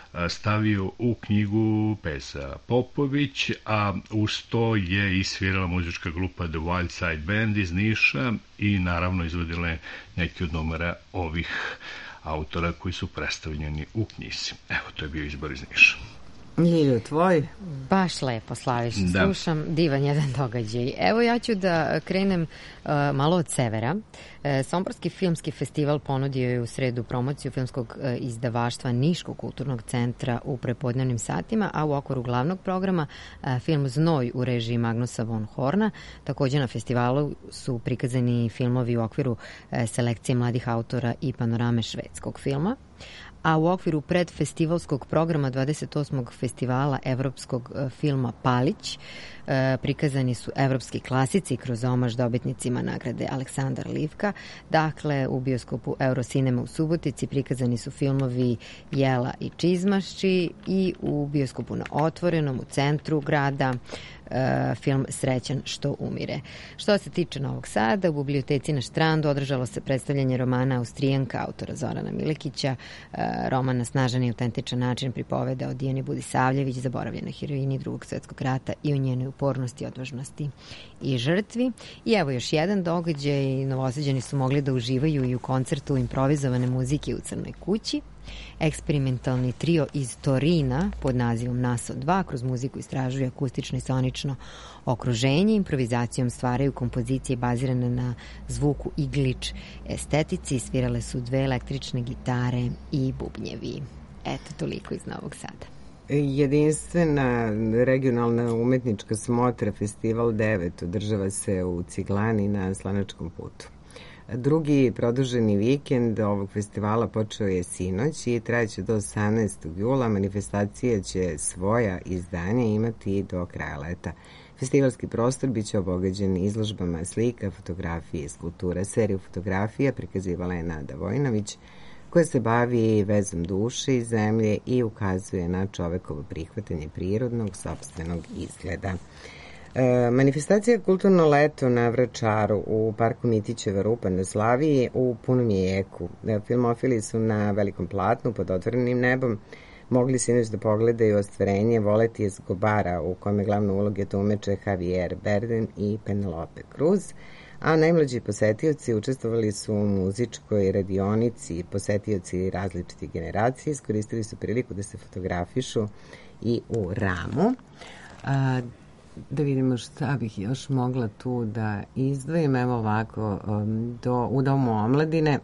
stavio u knjigu Pesa Popović, a uz to je isvirala muzička grupa The Wild Side Band iz Niša i naravno izvodile neki od numera ovih autora koji su predstavljeni u knjizi. Evo, to je bio izbor iz Niša. Ljiljo, tvoj? Baš lepo, Slaviš. Da. Slušam, divan jedan događaj. Evo ja ću da krenem malo od severa. Somborski filmski festival ponudio je u sredu promociju filmskog izdavaštva Niškog kulturnog centra u prepodnevnim satima, a u okviru glavnog programa film Znoj u režiji Magnusa von Horna. Takođe na festivalu su prikazani filmovi u okviru selekcije mladih autora i panorame švedskog filma. A u okviru predfestivalskog programa 28. festivala evropskog filma Palić prikazani su evropski klasici kroz omaž dobitnicima nagrade Aleksandar Livka. Dakle, u bioskopu Eurocinema u Subotici prikazani su filmovi Jela i Čizmašči i u bioskopu na Otvorenom u centru grada film Srećan što umire. Što se tiče Novog Sada, u biblioteci na Štrandu održalo se predstavljanje romana Austrijanka autora Zorana Milekića. Roman na snažan i autentičan način pripoveda o Dijani Budisavljević, zaboravljenoj heroini Drugog svjetskog rata i o njenoj upornosti, odvažnosti i žrtvi. I evo još jedan događaj. Novosađani su mogli da uživaju i u koncertu improvizovane muzike u Crnoj kući. Eksperimentalni trio iz Torina pod nazivom NASO 2 kroz muziku istražuju akustično i sonično okruženje. Improvizacijom stvaraju kompozicije bazirane na zvuku i glič estetici. Svirale su 2 električne gitare i bubnjevi. Eto, toliko iz Novog Sada. Jedinstvena regionalna umetnička smotra Festival 9 održava se u Ciglani na Slanačkom putu. Drugi produženi vikend ovog festivala počeo je sinoć i trajeće do 18. jula. Manifestacija će svoja izdanja imati do kraja leta. Festivalski prostor biće obogađen izložbama slika, fotografije i skulptura. Seriju fotografija prikazivala je Nada Vojnović, koja se bavi vezom duše i zemlje i ukazuje na čovekovo prihvatanje prirodnog, sopstvenog izgleda. Manifestacija Kulturno leto na Vračaru u parku Mitićeva rupa na Slaviji u punom je jeku. Filmofili su na velikom platnu pod otvorenim nebom mogli sinoć da pogledaju ostvarenje Voleti Escobara u kome glavne uloge tumeče Javier Bardem i Penelope Cruz, a najmlađi posetioci učestvovali su u muzičkoj radionici. Posetioci različitih generacija iskoristili su priliku da se fotografišu i u ramu. Da vidimo šta bih još mogla tu da izdvojim. Evo ovako, u Domu omladine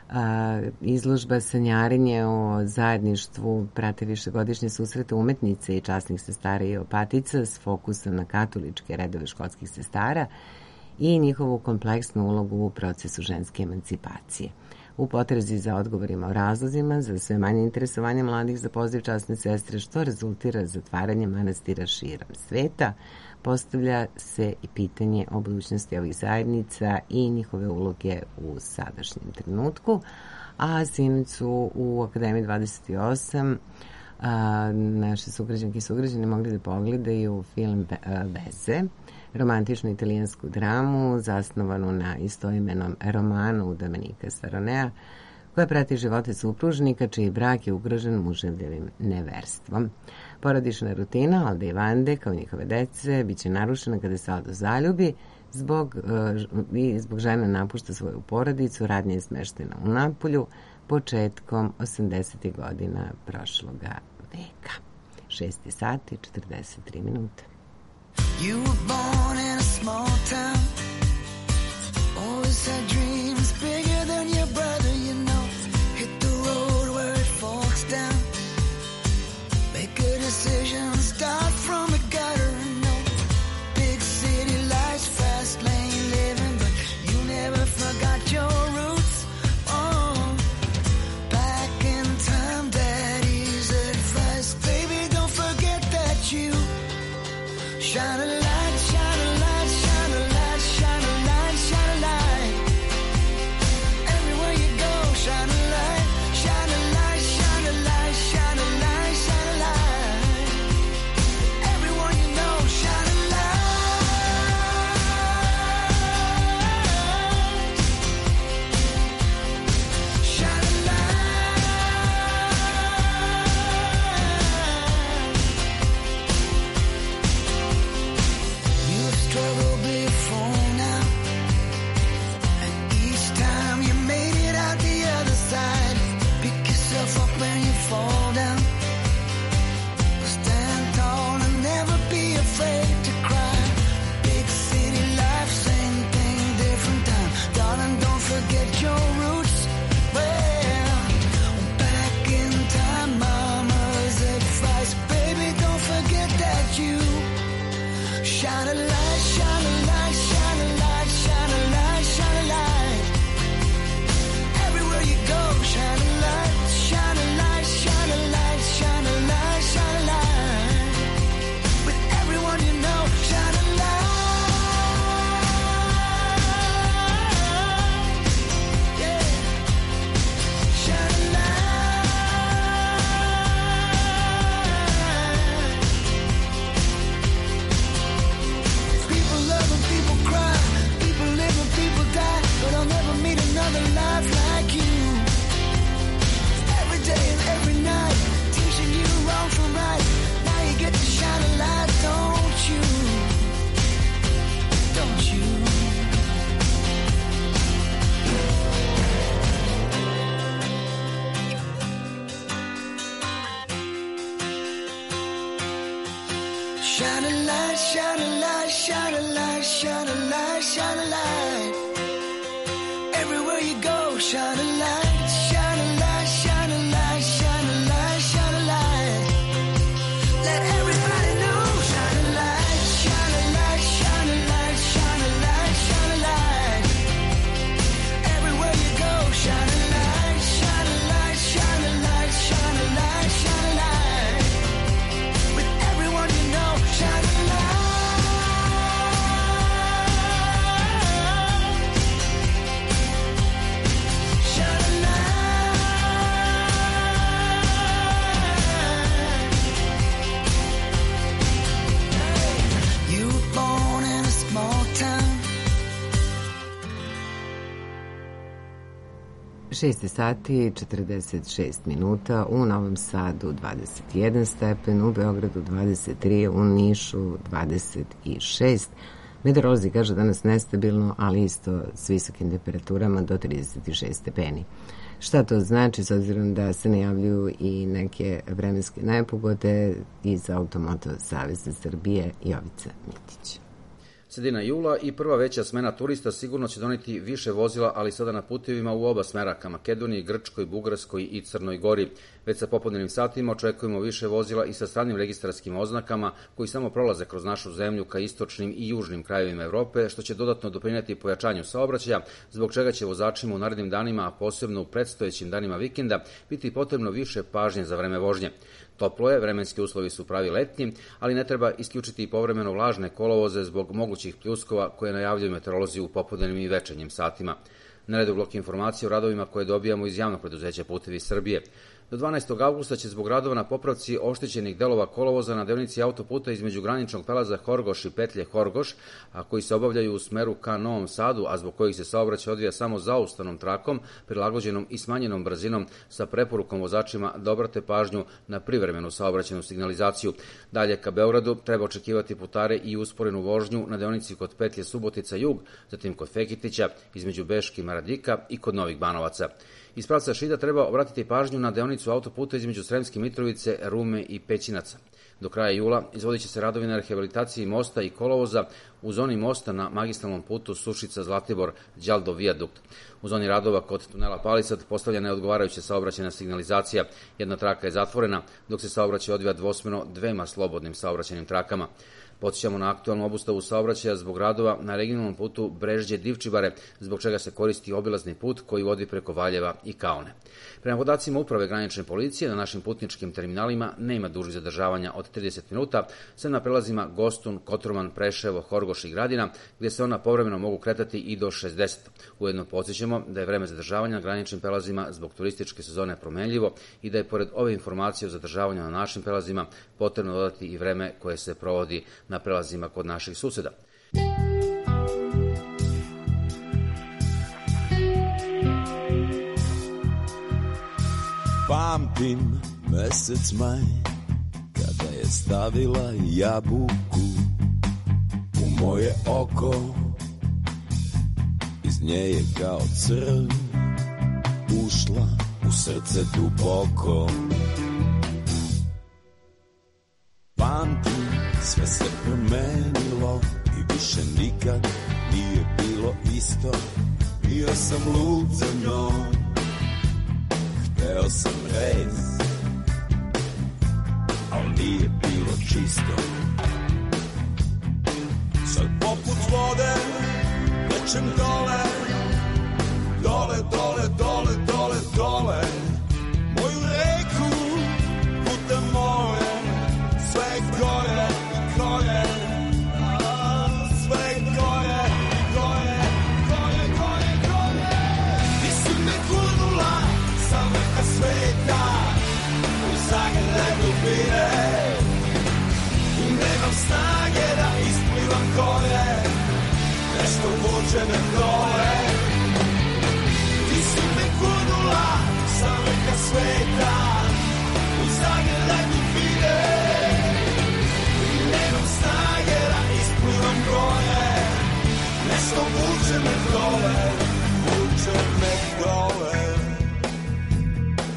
izložba Sanjarenje o zajedništvu prate višegodišnje susrete umetnice i časnih sestara i opatica s fokusom na katoličke redove školskih sestara i njihovu kompleksnu ulogu u procesu ženske emancipacije. U potrazi za odgovorima o razlozima za sve manje interesovanje mladih za poziv časne sestre, što rezultira zatvaranjem manastira širom sveta, postavlja se i pitanje o budućnosti ovih zajednica i njihove uloge u sadašnjem trenutku. A sinoć su u Akademiji 28 naše sugrađanke i sugrađani mogli da pogledaju film Veze, romantičnu italijansku dramu zasnovanu na istoimenom romanu Domenika Staronea, koja prati živote supružnika čiji brak je ugrožen muževljevim neverstvom. Porodična rutina Alde i Vande, kao njihove dece, bit će narušena kada se Aldo zaljubi, zbog žene napušta svoju porodicu. Radnja je smeštena u Napolju početkom 80. godina prošloga veka. 6 sati i 43 minuta. You were born in a small town, always had dreams bigger than your brother, you know. Hit the road where it forks down, make a decision, stop. Shine a light, shine a light, shine a light, shine a light, shine a light. Everywhere you go, shine a light, shine a light, shine a light, shine a light, shine a light. Let everybody know, shine a light, shine a light, shine a light, shine a light, shine a light. Everywhere you go, shine a light, shine a light, shine a light, shine a light, shine a light. With everyone you know, shine a light. Shine a light. You were born in a small town. 6 sati 46 minuta, u Novom Sadu 21 stepen, u Beogradu 23, u Nišu 26. Meteorolozi kažu danas nestabilno, ali isto s visokim temperaturama do 36 stepeni. Šta to znači, s obzirom da se najavljuju i neke vremenske nepogode? Iz Automoto Saveza Srbije Jovica Mitić. Sredina jula i prva veća smena turista sigurno će doneti više vozila, ali sada na putevima u oba smera ka Makedoniji, Grčkoj, Bugarskoj i Crnoj Gori. Već sa popodnevnim satima očekujemo više vozila i sa stranim registarskim oznakama koji samo prolaze kroz našu zemlju ka istočnim i južnim krajevima Evrope, što će dodatno doprineti pojačanju saobraćaja, zbog čega će vozačima u narednim danima, a posebno u predstojećim danima vikenda, biti potrebno više pažnje za vreme vožnje. Toplo je, vremenski uslovi su pravi letnji, ali ne treba isključiti i povremeno vlažne kolovoze zbog mogućih pljuskova koje najavljuju meteorolozi u popodnevnim i večernjim satima. Na redu blok informacije o radovima koje dobijamo iz javnog preduzeća Putevi Srbije. Do 12. avgusta će zbog radova na popravci oštećenih delova kolovoza na deonici autoputa između graničnog prelaza Horgoš i petlje Horgoš, a koji se obavljaju u smeru ka Novom Sadu, a zbog kojih se saobraćaj odvija samo zaustavnom trakom, prilagođenom i smanjenom brzinom, sa preporukom vozačima da obrate pažnju na privremenu saobraćajnu signalizaciju. Dalje ka Beogradu treba očekivati putare i usporenu vožnju na deonici kod petlje Subotica Jug, zatim kod Fekitića, između Beške i Maradika i kod Novih Banovaca. Iz pravca Šida treba obratiti pažnju na deonicu autoputa između Sremske Mitrovice, Rume i Pećinaca. Do kraja jula izvodit će se radovi na rehabilitaciji mosta i kolovoza u zoni mosta na magistralnom putu Sušica-Zlatibor-Đaldov vijadukt. U zoni radova kod tunela Palisad postavljena je odgovarajuća saobraćajna signalizacija. Jedna traka je zatvorena, dok se saobraćaj odvija dvosmerno dvema slobodnim saobraćajnim trakama. Podsjećamo na aktualnu obustavu saobraćaja zbog radova na regionalnom putu Brežđe-Divčibare, zbog čega se koristi obilazni put koji vodi preko Valjeva i Kaone. Prema podacima Uprave granične policije, na našim putničkim terminalima nema dužih zadržavanja od 30 minuta, sem na prelazima Gostun, Kotorman, Preševo, Horgoš i Gradina, gdje se ona povremeno mogu kretati i do 60. Ujedno podsjećamo da je vreme zadržavanja na graničnim prelazima zbog turističke sezone promenljivo i da je pored ove informacije o zadržavanju na našim prelazima potrebno dodati i vreme koje se provodi na prelazima kod naših suseda. Pamtim mesec maj, kada je stavila jabuku u moje oko. Iz nje je kao crv ušla u srce duboko. Pamtim, sve se promenilo i više nikad nije bilo isto. Bio sam lud za njom, hteo sam rez, al nije bilo čisto. Sad poput vode lečem dole, dole, dole, dole, dole, dole. Moju reku putem more, sve gore i gore, sve gore i gore, gore, gore, gore. Ti si me gurnula sa vrha sveta, u zagrljaj dubine, i nemam snage da isplivam gore, nešto vuče me dole. Ti si me gurnula sa vrha sveta, u zagrljaj dubine, i nemam snage da isplivam gore, nešto vuče me dole, vuče me dole.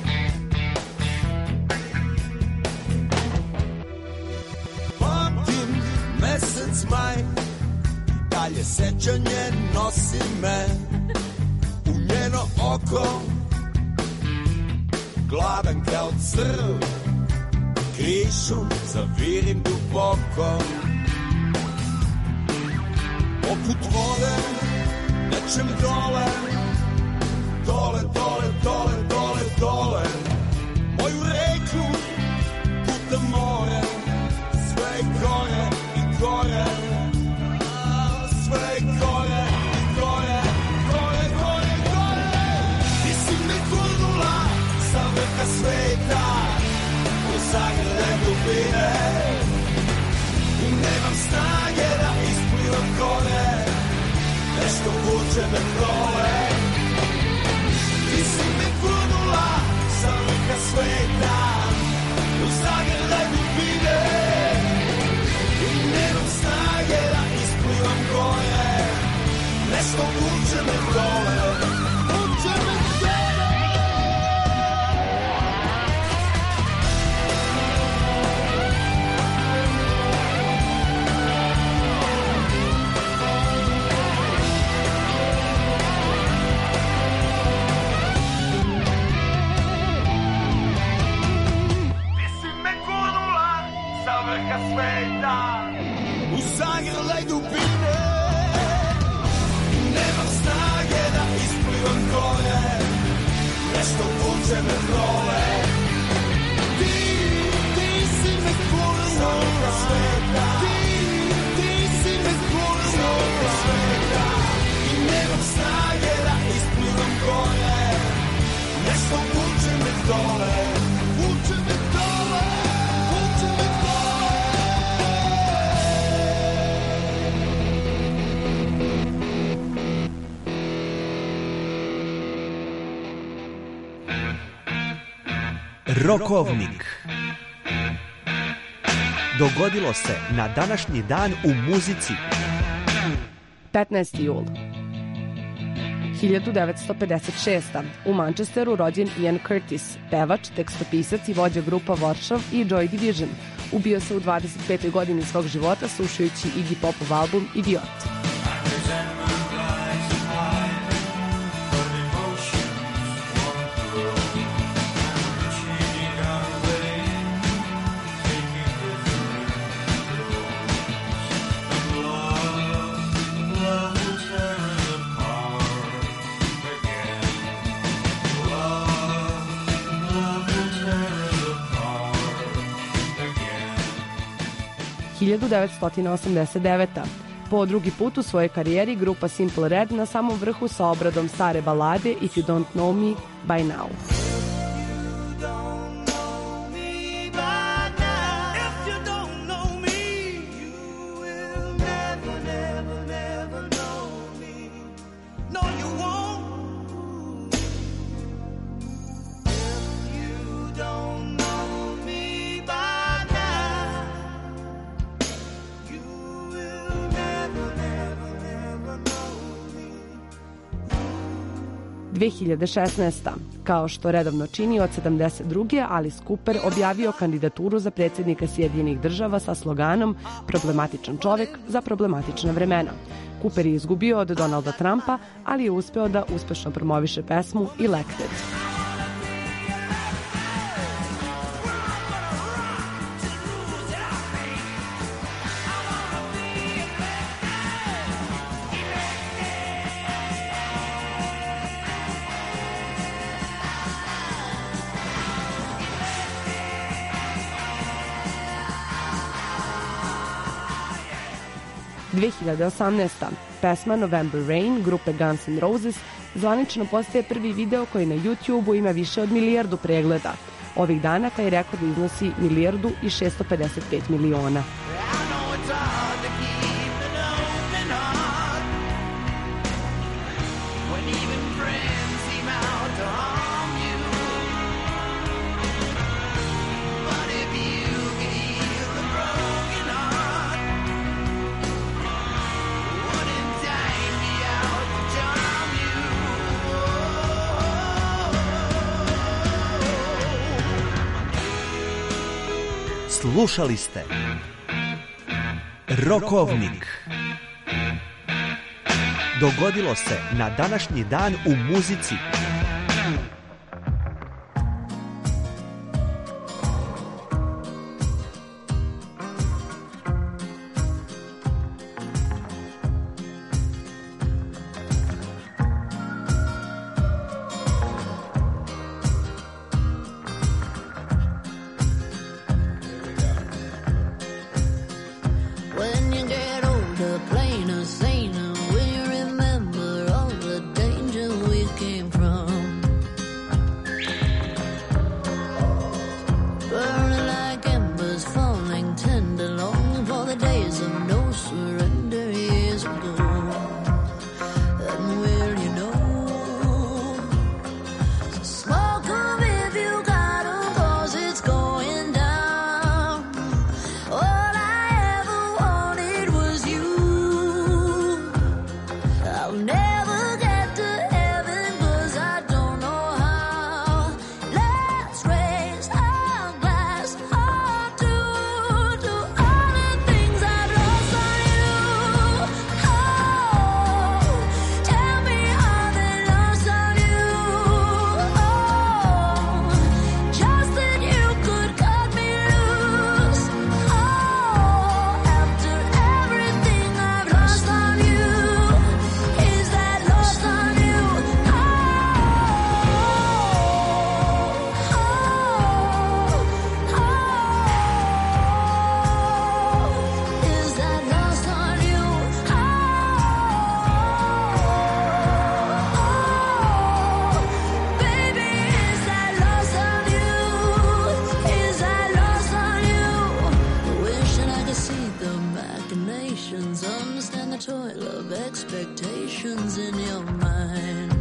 Pamtim zmaj, dalje sećanje nosi me u njeno oko, gladan kao crv, krišom zavirim duboko. Poput vode, nečem dole, dole, dole, dole, dole, dole, moju reku puta more, sve je gore i gore, sve je gore i gore, gore, gore, gore. Ti si me gurnula sa vrha sveta, u zagrade dubine, i nemam snage da isplivam gore, nešto vuče me dole. Ti si me gurnula sa vrha sveta, u zagrade dubine, i nemam snage da isplivam gore, nešto vuče me dole, vuče me dole. Sveta, u zagrljaj dubine, nemam snage da isplivam gore, nešto vuče me dole. Ti si me gurnula sveta, ti si me gurnula sveta, i nemam snage da isplivam gore, nešto vuče me dole, vuče me dole, vuče me dole. Rokovnik. Dogodilo se na današnji dan u muzici. 15. jul 1956. U Manchesteru rođen Ian Curtis, pevač, tekstopisac i vođa grupa Warsaw i Joy Division. Ubio se u 25. godini svog života slušajući Iggy Popov album Idiot. – 1989. Po drugi put u svojoj karijeri grupa Simple Red na samom vrhu sa obradom stare balade If You Don't Know Me By Now. – 2016. Kao što redovno čini od 72. Alice Cooper objavio kandidaturu za predsjednika Sjedinjenih država sa sloganom Problematičan čovjek za problematična vremena. Cooper je izgubio od Donalda Trumpa, ali je uspeo da uspešno promoviše pesmu Elected. – 2018. Pesma November Rain grupe Guns N' Roses zvanično postaje prvi video koji na YouTube-u ima više od 1 milijardu pregleda. Ovih dana taj rekord iznosi 1.655.000.000. Slušali ste Rokovnik. Dogodilo se na današnji dan u muzici. When you get older, plainer, saner, will you remember all the danger we came from? Burning like embers, falling tender, longing for the days of no surrender years ago. And will you know? So smoke 'em if you got 'em, 'cause it's going down. All I ever wanted was you. I'll never get to heaven 'cause I don't know how. Let's raise our glass up to all the things I've lost on you. Oh, tell me how they lost on you. Oh, just that you could cut me loose. Oh, after everything I've lost on you, is that lost on you? Is that lost on you? Baby, is that lost on you? Is that lost on you? Wishing I could see the machinations, understand the toil of expectations in your mind.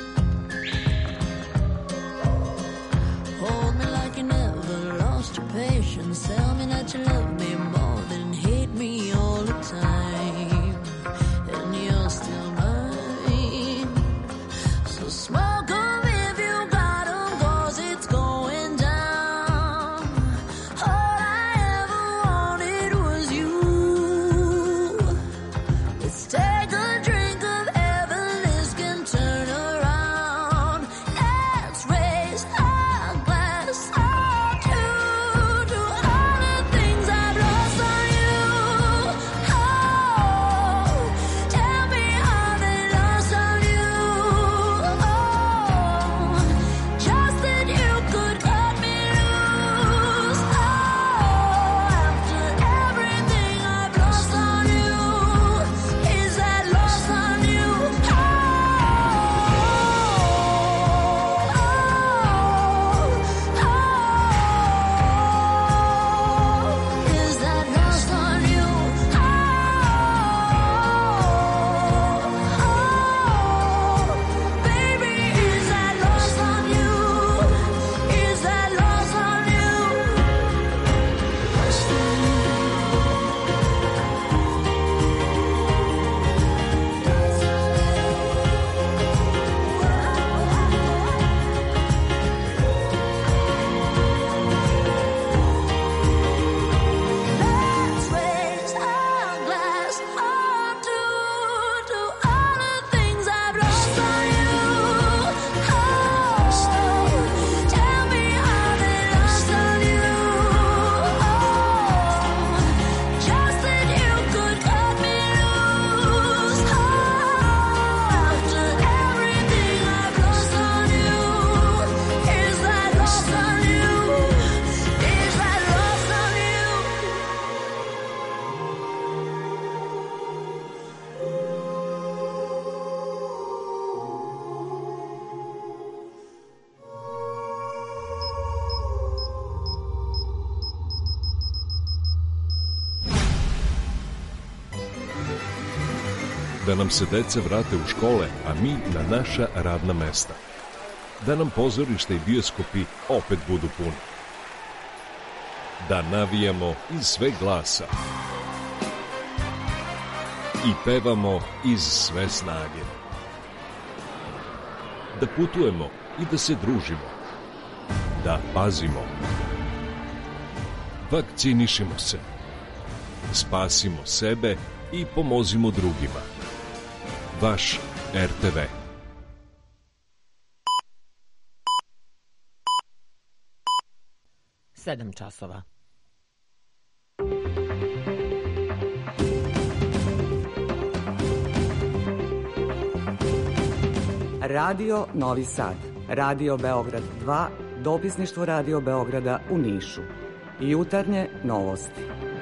Hold me like you never lost your patience. Tell me that you love me more than hate me all the time. And you're still mine. So smoke 'em if you got 'em, 'cause it's going down. All I ever wanted was you. Let's take a drink of heaven, this can turn around. Let's raise our glass up to all the things I've lost on you. Oh, tell me how they lost on you. Oh, just that you could cut me loose. Oh, after everything I've lost on you, is that lost on you? Is that lost on you? Baby, is that lost on you? Is that lost on you? Let's raise our glass up to all the things I've lost on you. Oh, tell me how they lost on you. Oh, just that you could cut me loose. Oh, after everything I've lost on you, is that lost on you? Is that lost on you? Da nam se deca vrate u škole, a mi na naša radna mesta. Da nam pozorište i bioskopi opet budu puni. Da navijamo iz sveg glasa. I pevamo iz sve snage. Da putujemo i da se družimo. Da pazimo. Vakcinišimo se. spasimo sebe i pomozimo drugima. Vaš RTV. Sedam časova. Radio Novi Sad, Radio Beograd 2, dopisništvo Radio Beograda u Nišu. Jutarnje novosti.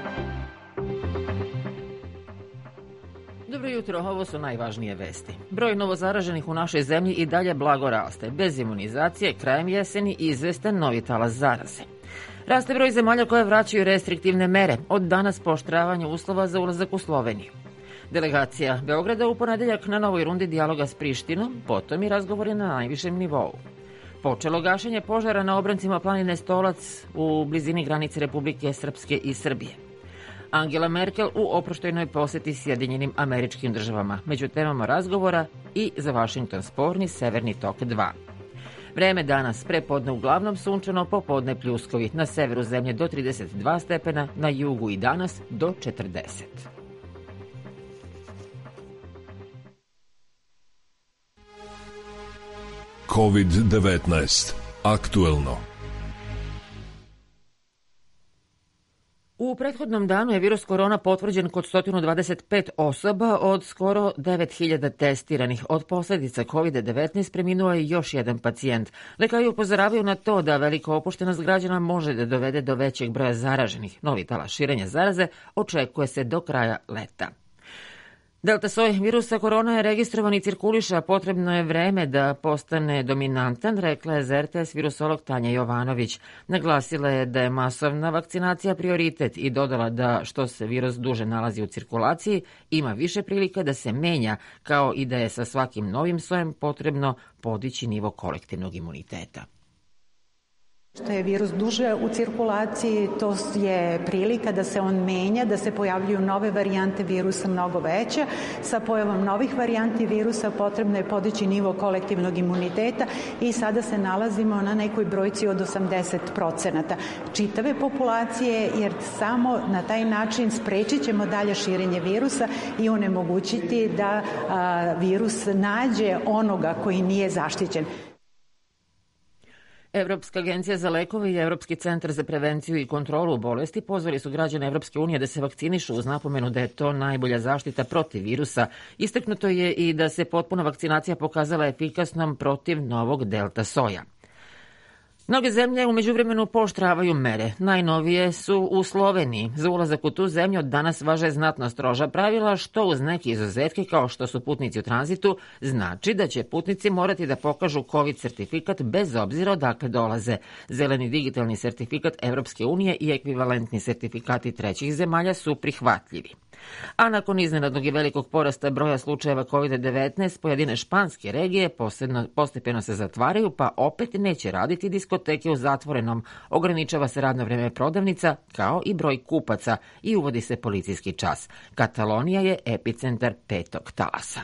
Dobro jutro, ovo su najvažnije vesti. Broj novozaraženih u našoj zemlji i dalje blago raste. Bez imunizacije, krajem jeseni izvestan novi talas zaraze. Raste broj zemalja koje vraćaju restriktivne mere, od danas pooštravanje uslova za ulazak u Sloveniju. Delegacija Beograda u ponedeljak na novoj rundi dijaloga s Prištinom, potom i razgovori na najvišem nivou. Počelo gašenje požara na obrancima planine Stolac u blizini granice Republike Srpske i Srbije. Angela Merkel u oproštajnoj poseti Sjedinjenim Američkim Državama. Među temama razgovora i za Vašington sporni Severni tok 2. Vreme danas, prepodne uglavnom sunčano, popodne pljuskovi, na severu zemlje do 32 stepena, na jugu i danas do 40. COVID-19. Aktuelno. U prethodnom danu je virus korona potvrđen kod 125 osoba od skoro 9000 testiranih. Od posljedica COVID-19 preminuo je još jedan pacijent. Lekari upozoravaju na to da velika opuštenost građana može da dovede do većeg broja zaraženih. Novi talas širenja zaraze očekuje se do kraja leta. Delta soj virusa korona je registrovan i cirkuliša, potrebno je vreme da postane dominantan, rekla je za RTS virusolog Tanja Jovanović. Naglasila je da je masovna vakcinacija prioritet i dodala da što se virus duže nalazi u cirkulaciji, ima više prilika da se menja, kao i da je sa svakim novim sojem potrebno podići nivo kolektivnog imuniteta. Što je virus duže u cirkulaciji, to je prilika da se on menja, da se pojavljuju nove varijante virusa mnogo veća. Sa pojavom novih varijanti virusa potrebno je podići nivo kolektivnog imuniteta i sada se nalazimo na nekoj brojci od 80% čitave populacije, jer samo na taj način sprečit ćemo dalje širenje virusa i onemogućiti da virus nađe onoga koji nije zaštićen. Evropska agencija za lekove i Evropski centar za prevenciju i kontrolu bolesti pozvali su građane Evropske unije da se vakcinišu uz napomenu da je to najbolja zaštita protiv virusa. Istaknuto je i da se potpuna vakcinacija pokazala efikasnom protiv novog delta soja. Mnoge zemlje u međuvremenu pooštravaju mere. Najnovije su u Sloveniji. Za ulazak u tu zemlju od danas važe znatno stroža pravila, što uz neke izuzetke kao što su putnici u tranzitu, znači da će putnici morati da pokažu COVID sertifikat bez obzira odakle dolaze. Zeleni digitalni sertifikat Evropske unije i ekvivalentni sertifikati trećih zemalja su prihvatljivi. A nakon iznenadnog i velikog porasta broja slučajeva COVID-19, pojedine španske regije postepeno se zatvaraju, pa opet neće raditi diskoteke u zatvorenom. Ograničava se radno vreme prodavnica, kao i broj kupaca, i uvodi se policijski čas. Katalonija je epicentar petog talasa.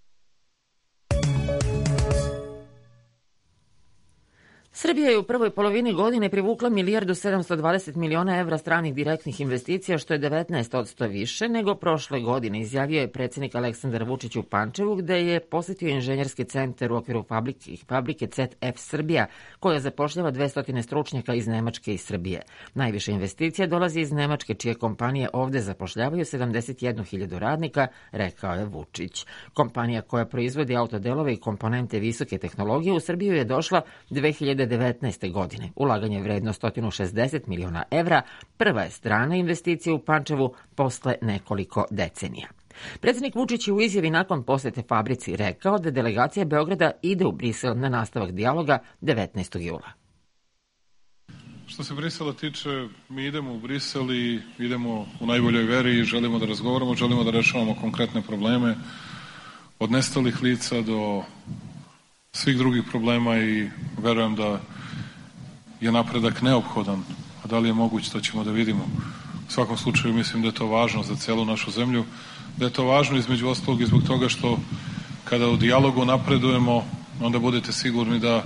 Srbija je u prvoj polovini godine privukla 1.720 miliona evra stranih direktnih investicija, što je 19% više nego prošle godine, izjavio je predsjednik Aleksandar Vučić u Pančevu, gde je posjetio inženjerski centar u okviru fabrike ZF Srbija, koja zapošljava 200 stručnjaka iz Nemačke i Srbije. Najviše investicija dolazi iz Nemačke, čije kompanije ovde zapošljavaju 71.000 radnika, rekao je Vučić. Kompanija koja proizvodi autodelove i komponente visoke tehnologije u Srbiju je došla 2019. godine. Ulaganje je vredno 160 miliona evra. Prva je strana investicije u Pančevu posle nekoliko decenija. Predsjednik Vučić je u izjavi nakon posete fabrici rekao da delegacija Beograda ide u Brisel na nastavak dijaloga 19. jula. Što se Brisela tiče, mi idemo u Brisel i idemo u najboljoj veri i želimo da razgovaramo, želimo da rešavamo konkretne probleme od nestalih lica do svih drugih problema i verujem da je napredak neophodan, a da li je moguć, to ćemo da vidimo. U svakom slučaju mislim da je to važno za celu našu zemlju, da je to važno između ostalog i zbog toga što kada u dijalogu napredujemo, onda budete sigurni da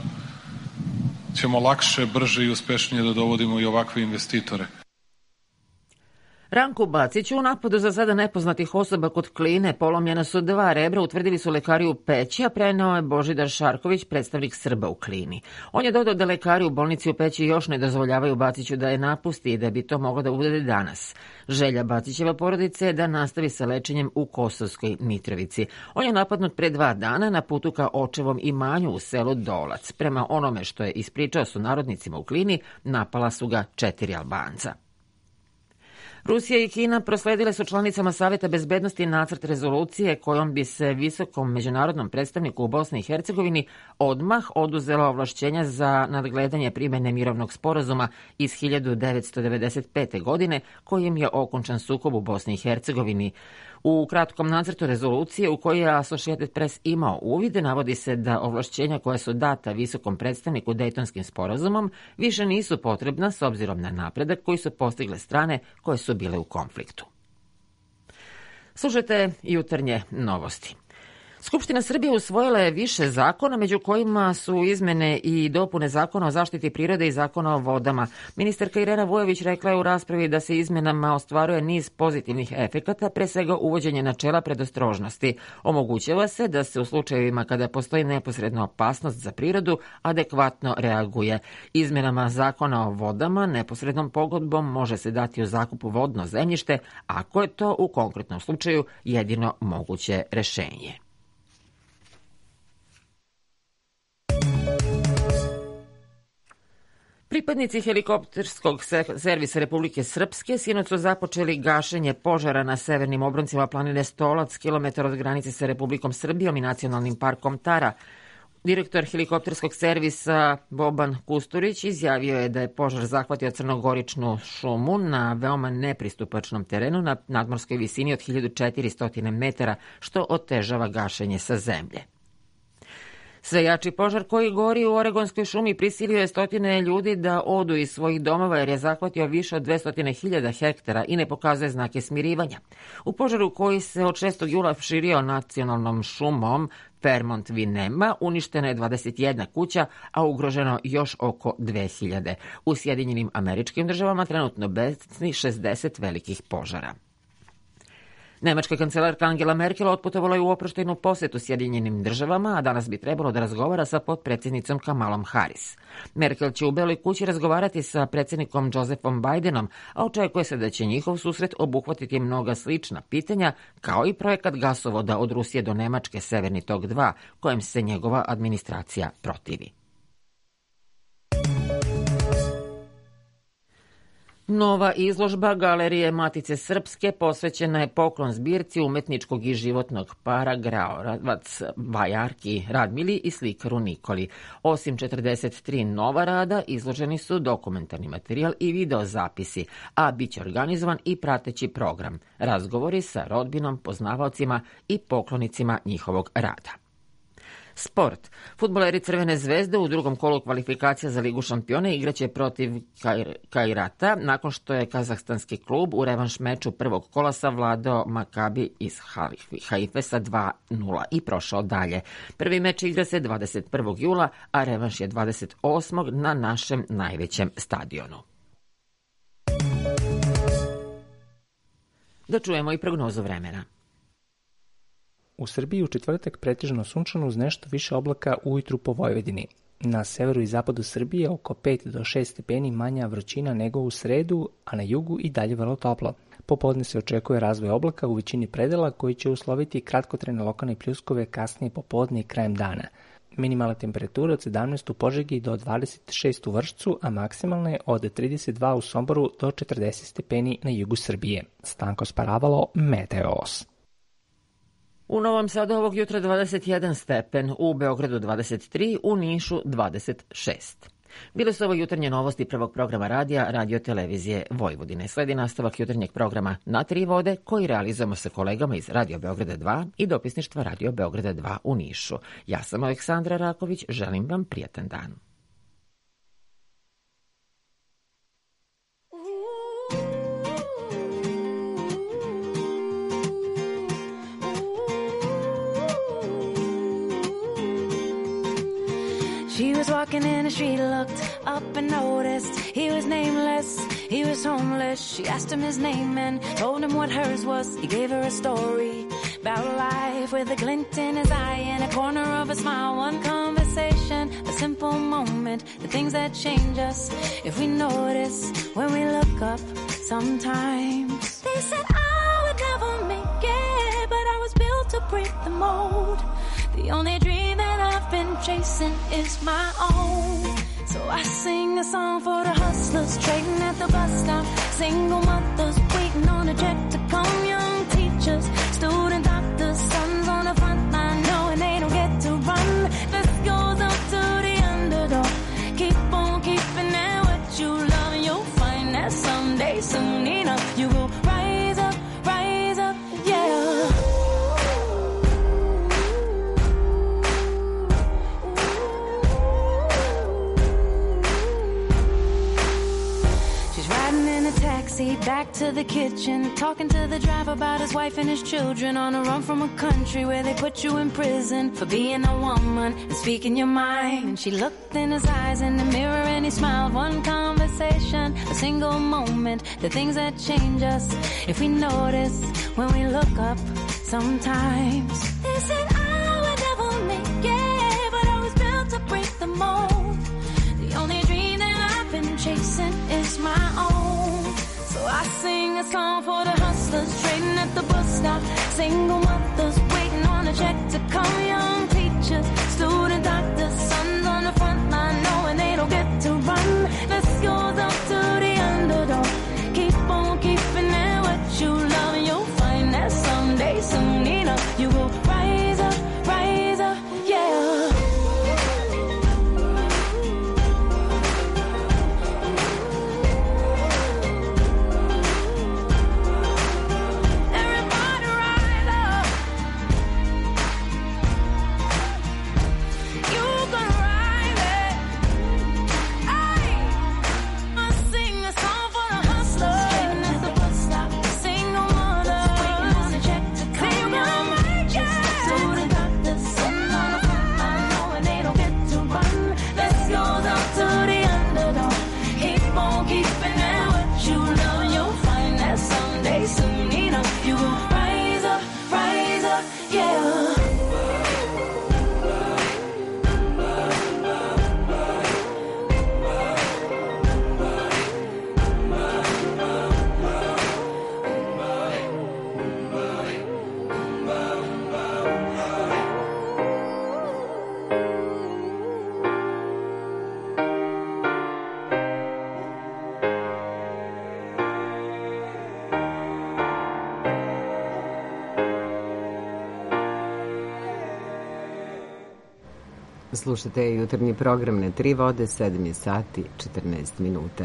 ćemo lakše, brže i uspešnije da dovodimo i ovakve investitore. Ranku Baciću u napadu za sada nepoznatih osoba kod Kline polomljena su 2 rebra, utvrdili su lekari u Peći, a preneo je Božidar Šarković, predstavnik Srba u Klini. On je dodao da lekari u bolnici u Peći još ne dozvoljavaju Baciću da je napusti i da bi to moglo da bude danas. Želja Bacićeva porodice je da nastavi sa lečenjem u Kosovskoj Mitrovici. On je napadnut pre 2 dana na putu ka očevom imanju u selu Dolac. Prema onome što je ispričao sunarodnicima u Klini, napala su ga 4 Albanca. Rusija i Kina prosledile su članicama Saveta bezbednosti nacrt rezolucije kojom bi se visokom međunarodnom predstavniku u Bosni i Hercegovini odmah oduzela ovlašćenja za nadgledanje primene mirovnog sporazuma iz 1995. godine kojim je okončan sukob u Bosni i Hercegovini. U kratkom nacrtu rezolucije u kojoj je Associated Press imao uvide navodi se da ovlašćenja koja su data visokom predstavniku Dejtonskim sporazumom više nisu potrebna s obzirom na napredak koji su postigle strane koje su bile u konfliktu. Slušajte jutarnje novosti. Skupština Srbije usvojila je više zakona, među kojima su izmene i dopune Zakona o zaštiti prirode i Zakona o vodama. Ministarka Irena Vujović rekla je u raspravi da se izmenama ostvaruje niz pozitivnih efekata, pre svega uvođenje načela predostrožnosti. Omogućava se da se u slučajevima kada postoji neposredna opasnost za prirodu adekvatno reaguje. Izmenama Zakona o vodama neposrednom pogodbom može se dati u zakupu vodno zemljište ako je to u konkretnom slučaju jedino moguće rešenje. Pripadnici helikopterskog servisa Republike Srpske sinoć su započeli gašenje požara na severnim obroncima planine Stolac, kilometar od granice sa Republikom Srbijom i nacionalnim parkom Tara. Direktor helikopterskog servisa Boban Kusturić izjavio je da je požar zahvatio crnogoričnu šumu na veoma nepristupačnom terenu na nadmorskoj visini od 1400 metara, što otežava gašenje sa zemlje. Sve jači požar koji gori u Oregonskoj šumi prisilio je stotine ljudi da odu iz svojih domova jer je zahvatio više od 200.000 hektara i ne pokazuje znake smirivanja. U požaru koji se od 6. jula širio nacionalnom šumom Fairmont Vinema uništena je 21 kuća, a ugroženo još oko 2000. U Sjedinjenim Američkim Državama trenutno besni 60 velikih požara. Nemačka kancelarka Angela Merkel otputovala je u oproštajnu posetu Sjedinjenim Državama, a danas bi trebalo da razgovara sa potpredsjednicom Kamalom Harris. Merkel će u Beloj kući razgovarati sa predsjednikom Josephom Bidenom, a očekuje se da će njihov susret obuhvatiti mnoga slična pitanja, kao i projekat gasovoda od Rusije do Nemačke Severni tok 2, kojem se njegova administracija protivi. Nova izložba Galerije Matice Srpske posvećena je poklon zbirci umetničkog i životnog para Graovac Vajarki Radmili i slikaru Nikoli. Osim 43 nova rada, izloženi su dokumentarni materijal i video zapisi, a bit će organizovan i prateći program, razgovori sa rodbinom, poznavaocima i poklonicima njihovog rada. Sport. Fudbaleri Crvene zvezde u drugom kolu kvalifikacija za Ligu šampiona igraće protiv Kairata nakon što je kazahstanski klub u revanš meču prvog kola savladao Makabi iz Haife sa 2-0 i prošao dalje. Prvi meč igra se 21. jula, a revanš je 28. na našem najvećem stadionu. Da čujemo i prognozu vremena. U Srbiji u četvrtak pretežno sunčano uz nešto više oblaka ujutru po Vojvodini. Na severu i zapadu Srbije oko 5 do 6 stepeni manja vrućina nego u sredu, a na jugu i dalje vrlo toplo. Popodne se očekuje razvoj oblaka u većini predela koji će usloviti kratkotrajne lokalne pljuskove kasnije popodne i krajem dana. Minimalna temperatura od 17 u Požegi do 26 u Vršcu, a maksimalna je od 32 u Somboru do 40 stepeni na jugu Srbije. Stanko Sparavalo, Meteos. U Novom Sadu ovog jutra 21 stepen, u Beogradu 23, u Nišu 26. Bile su ovo jutarnje novosti prvog programa radija Radio Televizije Vojvodine. Sledi nastavak jutarnjeg programa Na 3 vode koji realizujemo sa kolegama iz Radio Beograda 2 i dopisništva Radio Beograda 2 u Nišu. Ja sam Aleksandra Raković, želim vam prijatan dan. She was walking in the street, looked up and noticed he was nameless. He was homeless, she asked him his name and told him what hers was. He gave her a story about life with a glint in his eye and a corner of a smile. One conversation, a simple moment, the things that change us if we notice when we look up sometimes. They said I would never make it, but I was built to break the mold. The only dream that I've been chasing is my own. So I sing a song for the hustlers trading at the bus stop, single mothers waiting on a check to come, young teachers, student doctors, sons on the front line knowing they don't get to run. This goes up to the underdog. Keep on keeping at what you love and you'll find that someday, soon enough, you will rise up, yeah. Taxi back to the kitchen, talking to the driver about his wife and his children, on a run from a country where they put you in prison for being a woman and speaking your mind. And she looked in his eyes in the mirror and he smiled. One conversation, a single moment, the things that change us if we notice when we look up sometimes. They said I would never make it, but I was built to break the mold. The only dream that I've been chasing is my own. So I sing a song for the hustlers trading at the bus stop, single mothers waiting on a check to come, young teachers, student doctors, sons on the front line knowing they don't get to run. This goes up to the underdog. Keep on keeping at what you love and you'll find that someday, soon enough, you will rise up, yeah. Slušate jutarnji program na 3 vode, 7 je sati, 14 minuta.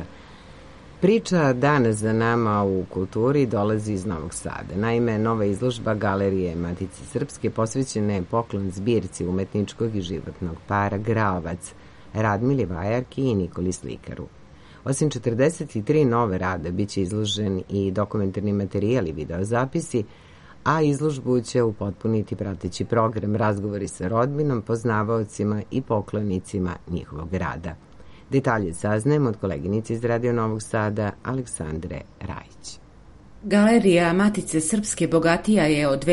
Priča danas za nama u kulturi dolazi iz Novog Sada. Naime, nova izložba Galerije Matice Srpske posvećena je poklon zbirci umetničkog i životnog para Graovac, Radmili Vajarki i Nikoli Slikaru. Osim 43 nove rada, bit će izložen i dokumentarni materijal i videozapisi, a izložbu će upotpuniti prateći program, razgovori sa rodbinom, poznavaocima i poklonicima njihovog rada. Detalje saznajemo od koleginice iz Radio Novog Sada, Aleksandre Rajić. Galerija Matice Srpske bogatija je od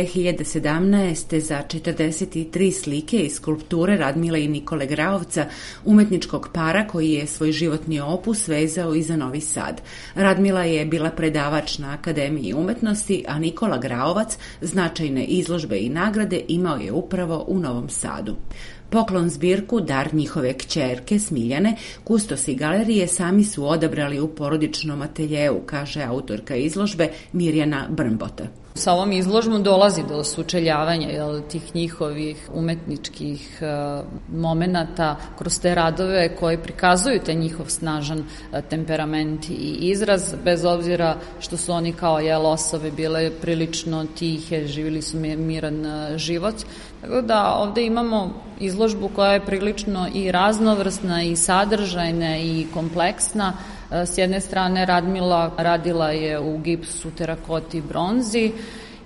2017. za 43 slike i skulpture Radmile i Nikole Graovca, umetničkog para koji je svoj životni opus vezao i za Novi Sad. Radmila je bila predavač na Akademiji umetnosti, a Nikola Graovac značajne izložbe i nagrade imao je upravo u Novom Sadu. Poklon zbirku, dar njihove kćerke Smiljane, kustosi galerije sami su odabrali u porodičnom ateljeu, kaže autorka izložbe Mirjana Brnbota. Sa ovom izložbom dolazi do sučeljavanja tih njihovih umetničkih momenata kroz te radove koji prikazuju te njihov snažan temperament i izraz, bez obzira što su oni kao osobe bile prilično tihe, živjeli su miran život. Tako da ovde imamo izložbu koja je prilično i raznovrsna i sadržajna i kompleksna. S jedne strane Radmila radila je u gipsu, terakoti, bronzi,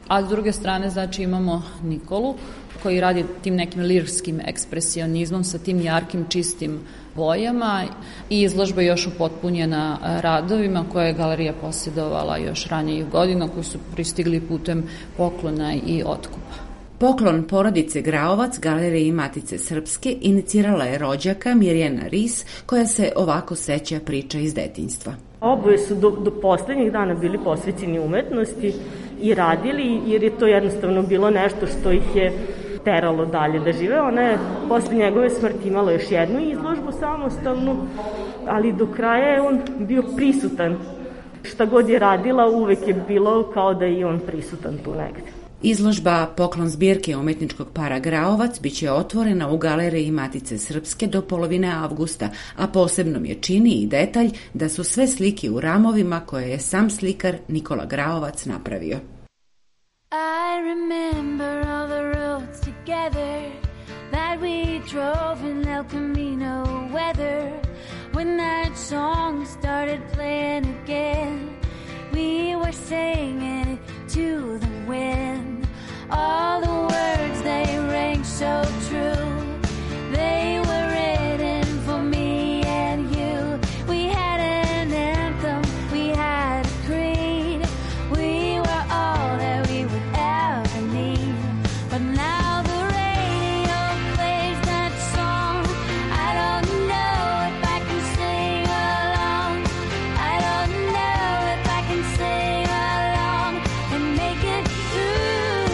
A s druge strane, znači, imamo Nikolu koji radi tim nekim lirskim ekspresionizmom sa tim jarkim, čistim bojama i izložba je još upotpunjena radovima koje je galerija posjedovala još ranijih godina, koji su pristigli putem poklona i otkupa. Poklon porodice Graovac Galeriji Matice Srpske inicirala je rođaka Mirjana Ris, koja se ovako seća priča iz detinjstva. Oboje su do poslednjih dana bili posvećeni umetnosti i radili, jer je to jednostavno bilo nešto što ih je teralo dalje da žive. Ona je posle njegove smrti imala još jednu izložbu samostalnu, ali do kraja je on bio prisutan. Šta god je radila, uvek je bilo kao da je i on prisutan tu negde. Izložba Poklon zbirke umetničkog para Graovac biće otvorena u Galeriji Matice Srpske do polovine avgusta, a posebno je čini i detalj da su sve slike u ramovima koje je sam slikar Nikola Graovac napravio. I remember all the roads together that we drove in El Camino weather. When that song started playing again, we were singing it to the wind. All the words, they rang so true. They were written for me and you. We had an anthem, we had a creed. We were all that we would ever need. But now the radio plays that song. I don't know if I can sing along. I don't know if I can sing along and make it through.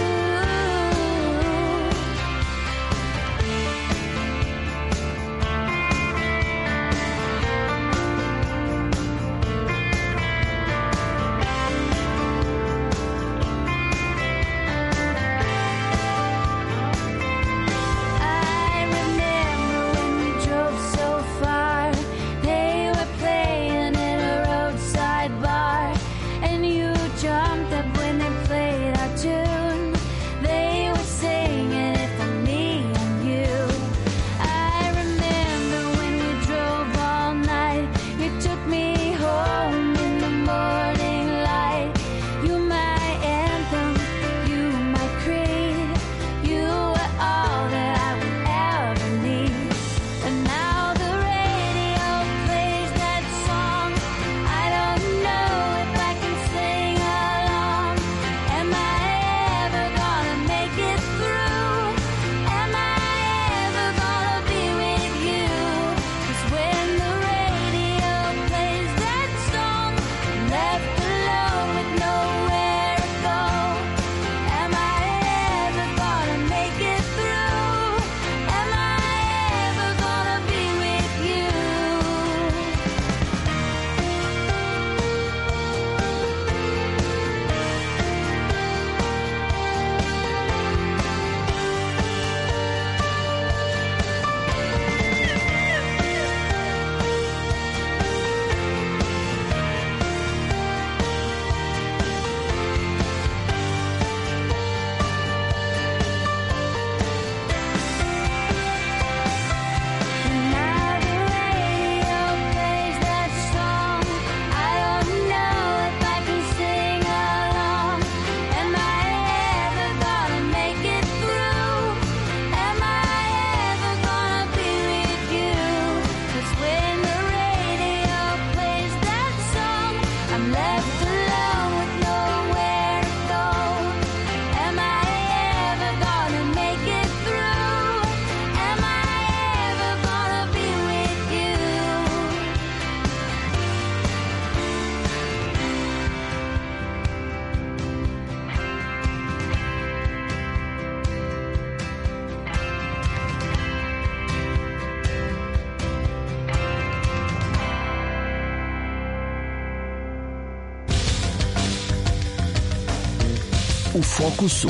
I remember when we drove so far. They were playing in a roadside bar, and you jumped up when they played our tune. They were singing it for me and you. I remember when we drove all night. You took me home in the morning light. You my anthem, you my creed. You were all that I would ever need. And now the radio plays that song. I don't know if I can sing along. Am I ever gonna make it through? Am I ever gonna be with you? 'Cause when the radio plays that song, I'm left alone with nowhere to go. Am I ever gonna make it through? Am I ever gonna be with you? Now the radio plays that song. I don't know if I can sing along. Am I ever gonna make it through? Am I ever gonna be with you? 'Cause when the radio plays that song, I'm left alone with nowhere to go. Am I ever gonna make it through? Am I ever gonna be with you? U fokusu.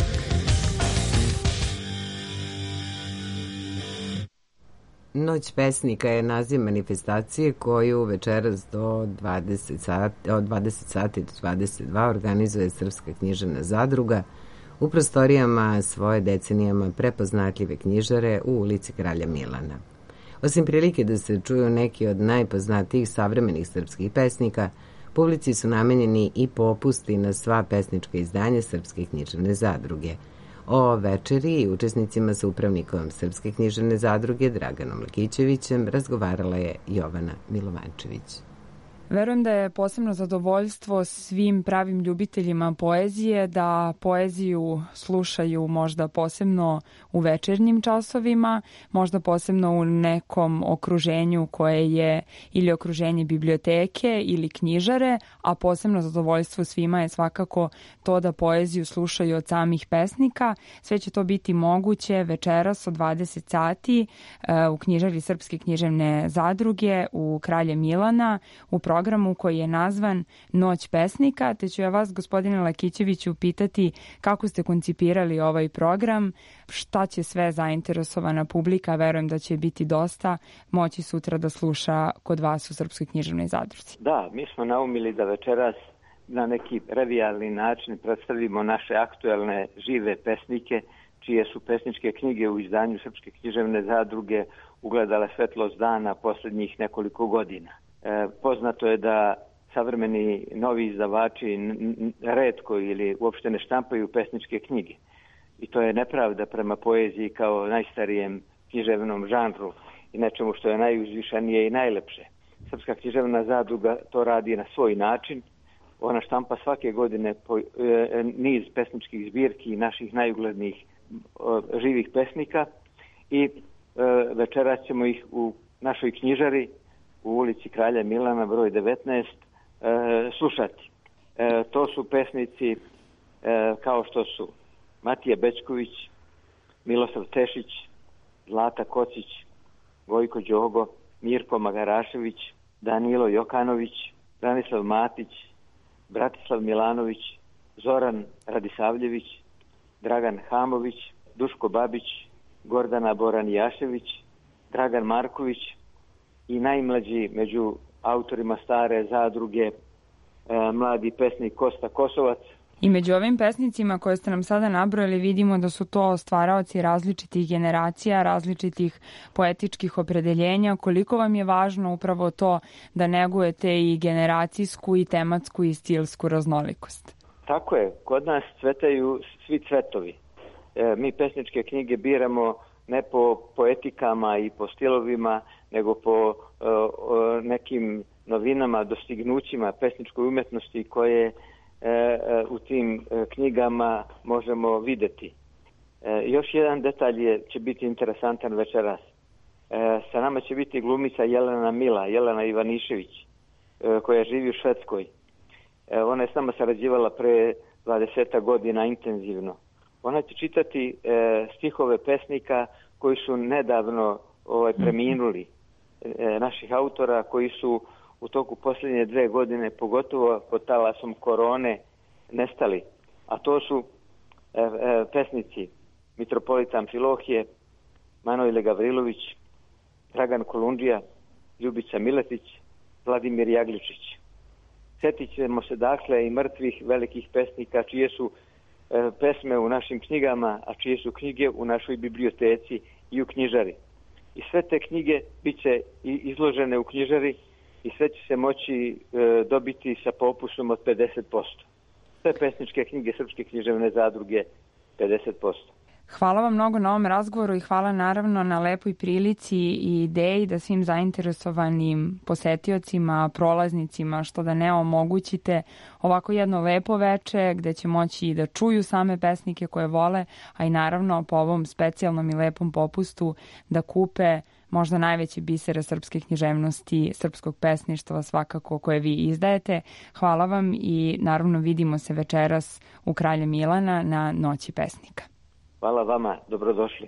Noć pesnika je naziv manifestacije koju večeras od 20 sati do 22 organizuje Srpska književna zadruga u prostorijama svoje decenijama prepoznatljive knjižare u ulici Kralja Milana. Osim prilike da se čuju neki od najpoznatijih savremenih srpskih pesnika, Publici su namenjeni i popusti na sva pesnička izdanja Srpske književne zadruge. O večeri i učesnicima sa upravnikom Srpske književne zadruge Draganom Lakićevićem razgovarala je Jovana Milovančević. Verujem da je posebno zadovoljstvo svim pravim ljubiteljima poezije da poeziju slušaju možda posebno u večernjim časovima, možda posebno u nekom okruženju koje je ili okruženje biblioteke ili knjižare, a posebno zadovoljstvo svima je svakako to da poeziju slušaju od samih pesnika. Sve će to biti moguće večeras od 20 sati u knjižari Srpske književne zadruge u Kralja Milana u programu koji je nazvan Noć pesnika, te ću ja vas, gospodine Lakićeviću, pitati kako ste koncipirali ovaj program, šta će sve zainteresovana publika, verujem da će biti dosta, moći sutra da sluša kod vas u Srpskoj književnoj zadruzi. Da, mi smo naumili da večeras na neki revijalni način predstavimo naše aktuelne žive pesnike, čije su pesničke knjige u izdanju Srpske književne zadruge ugledale svetlost dana posljednjih nekoliko godina. Poznato je da savremeni novi izdavači retko ili uopšte ne štampaju pesničke knjige. I to je nepravda prema poeziji kao najstarijem književnom žanru i nečemu što je najuzvišenije i najlepše. Srpska književna zadruga to radi na svoj način. Ona štampa svake godine niz pesničkih zbirki naših najuglednijih živih pesnika i večeras ćemo ih u našoj knjižari u ulici Kralja Milana, broj 19, slušati. To su pesnici kao što su Matija Bećković, Milosav Tešić, Zlata Kocić, Gojko Đogo, Mirko Magarašević, Danilo Jokanović, Branislav Matić, Bratislav Milanović, Zoran Radisavljević, Dragan Hamović, Duško Babić, Gordana Boran-Jašević, Dragan Marković i najmlađi među autorima stare zadruge mladi pesnik Kosta Kosovac. I među ovim pesnicima koje ste nam sada nabrojali vidimo da su to stvaraoci različitih generacija, različitih poetičkih opredeljenja. Koliko vam je važno upravo to da negujete i generacijsku i tematsku i stilsku raznolikost? Tako je, kod nas cvetaju svi cvetovi. Mi pesničke knjige biramo ne po poetikama i po stilovima, nego po nekim novinama, dostignućima pesničkoj umetnosti koje u tim knjigama možemo videti. Još jedan detalj će biti interesantan večeras. Sa nama će biti glumica Jelena Ivanišević, koja živi u Švedskoj. Ona je s nama sarađivala pre 20 godina intenzivno. Ona će čitati stihove pesnika koji su nedavno preminuli, naših autora koji su u toku posljednje 2 godine, pogotovo pod talasom korone, nestali. A to su pesnici Mitropolita Amfilohije, Manojle Gavrilović, Dragan Kolundžija, Ljubica Miletić, Vladimir Jagličić. Sjetit ćemo se dakle i mrtvih velikih pesnika čije su pesme u našim knjigama, a čije su knjige u našoj biblioteci i u knjižari. I sve te knjige bit će izložene u knjižari i sve će se moći dobiti sa popusom od 50%. Sve pesničke knjige Srpske književne zadruge 50%. Hvala vam mnogo na ovom razgovoru i hvala naravno na lepoj prilici i ideji da svim zainteresovanim posetiocima, prolaznicima, što da ne omogućite ovako jedno lepo veče gde će moći da čuju same pesnike koje vole, a i naravno po ovom specijalnom i lepom popustu da kupe možda najveće bisere srpske književnosti, srpskog pesništva svakako koje vi izdajete. Hvala vam i naravno vidimo se večeras u Kralja Milana na Noći pesnika. Hvala vama, dobrodošli.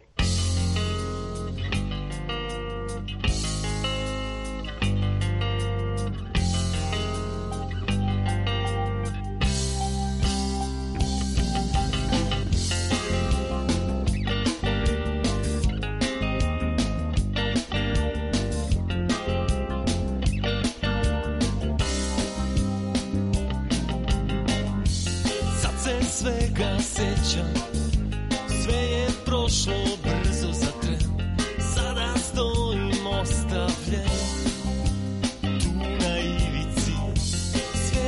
Sad se svega sećam, sve je prošlo brzo za tren. Sada stojim ostavljen tu na ivici. Sve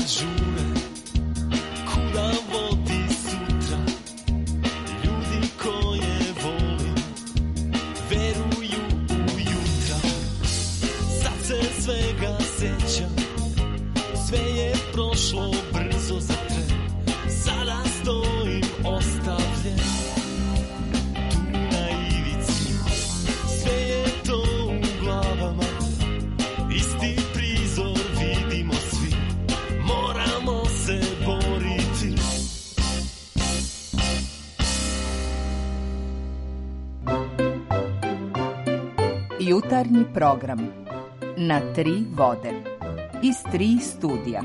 žure, kuda vodi sutra. Ljudi koje volim veruju u jutra. Sad se svega sećam, sve je prošlo brzo za tren. Sada stojim ostavljen tu na ivici. Sve je to u glavama, isti prizor vidimo svi. Moramo se boriti. Jutarnji program na 3 vode iz 3 studija.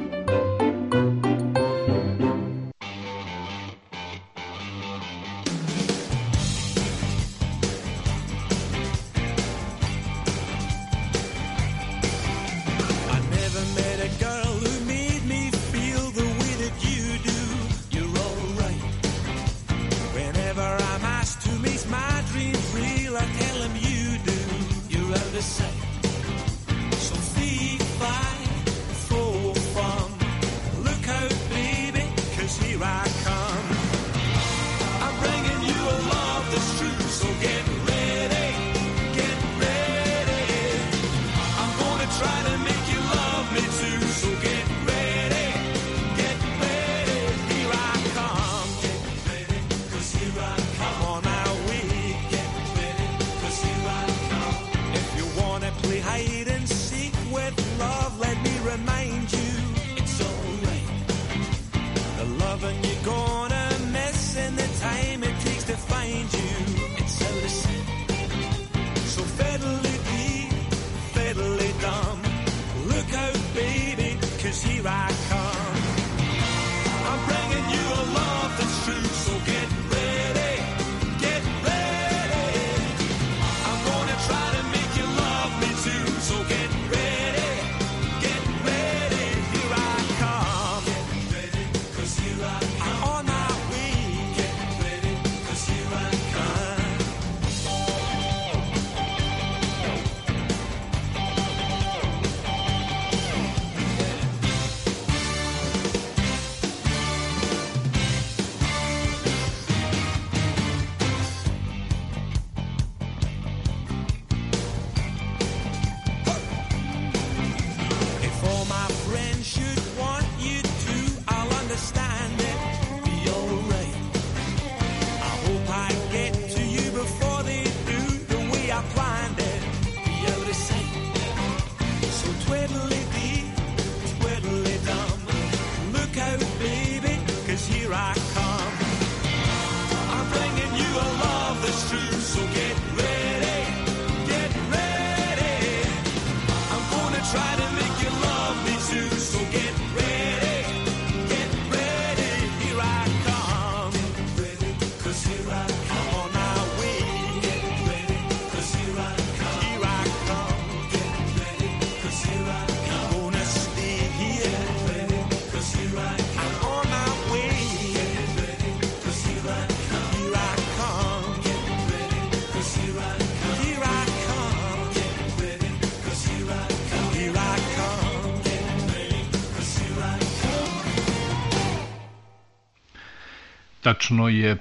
Tačno je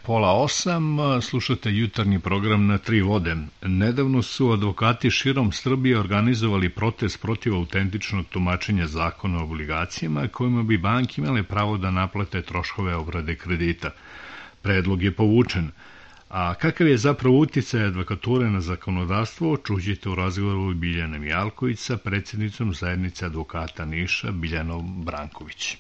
7:30, slušate jutarnji program na 3 vode. Nedavno su advokati širom Srbije organizovali protest protiv autentičnog tumačenja zakona o obligacijama kojima bi banke imale pravo da naplate troškove obrade kredita. Predlog je povučen. A kakav je zapravo uticaj advokature na zakonodavstvo, čućete u razgovoru Biljane Mijalković sa predsjednicom zajednice advokata Niša Biljanom Branković.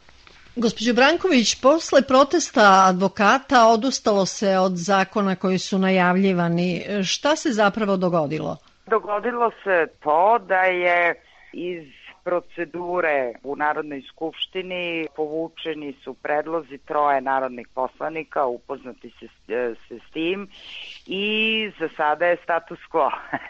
Gospođo Branković, posle protesta advokata odustalo se od zakona koji su najavljivani. Šta se zapravo dogodilo? Dogodilo se to da je iz procedure u Narodnoj skupštini povučeni su predlozi 3 narodnih poslanika, upoznati se s tim i za sada je status quo.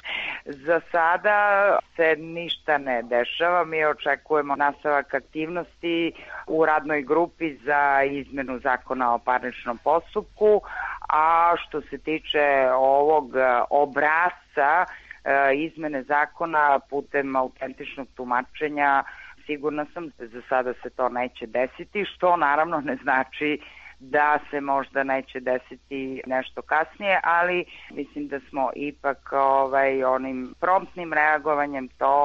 Za sada se ništa ne dešava, mi očekujemo nastavak aktivnosti u radnoj grupi za izmenu zakona o parničnom postupku, a što se tiče ovog obrasca izmene zakona putem autentičnog tumačenja, s sigurna sam da za sada se to neće desiti, što naravno ne znači da se možda neće desiti nešto kasnije, ali mislim da smo ipak onim promptnim reagovanjem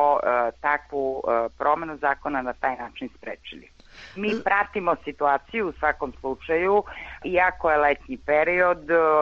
takvu promenu zakona na taj način sprečili. Mi pratimo situaciju u svakom slučaju, iako je letnji period,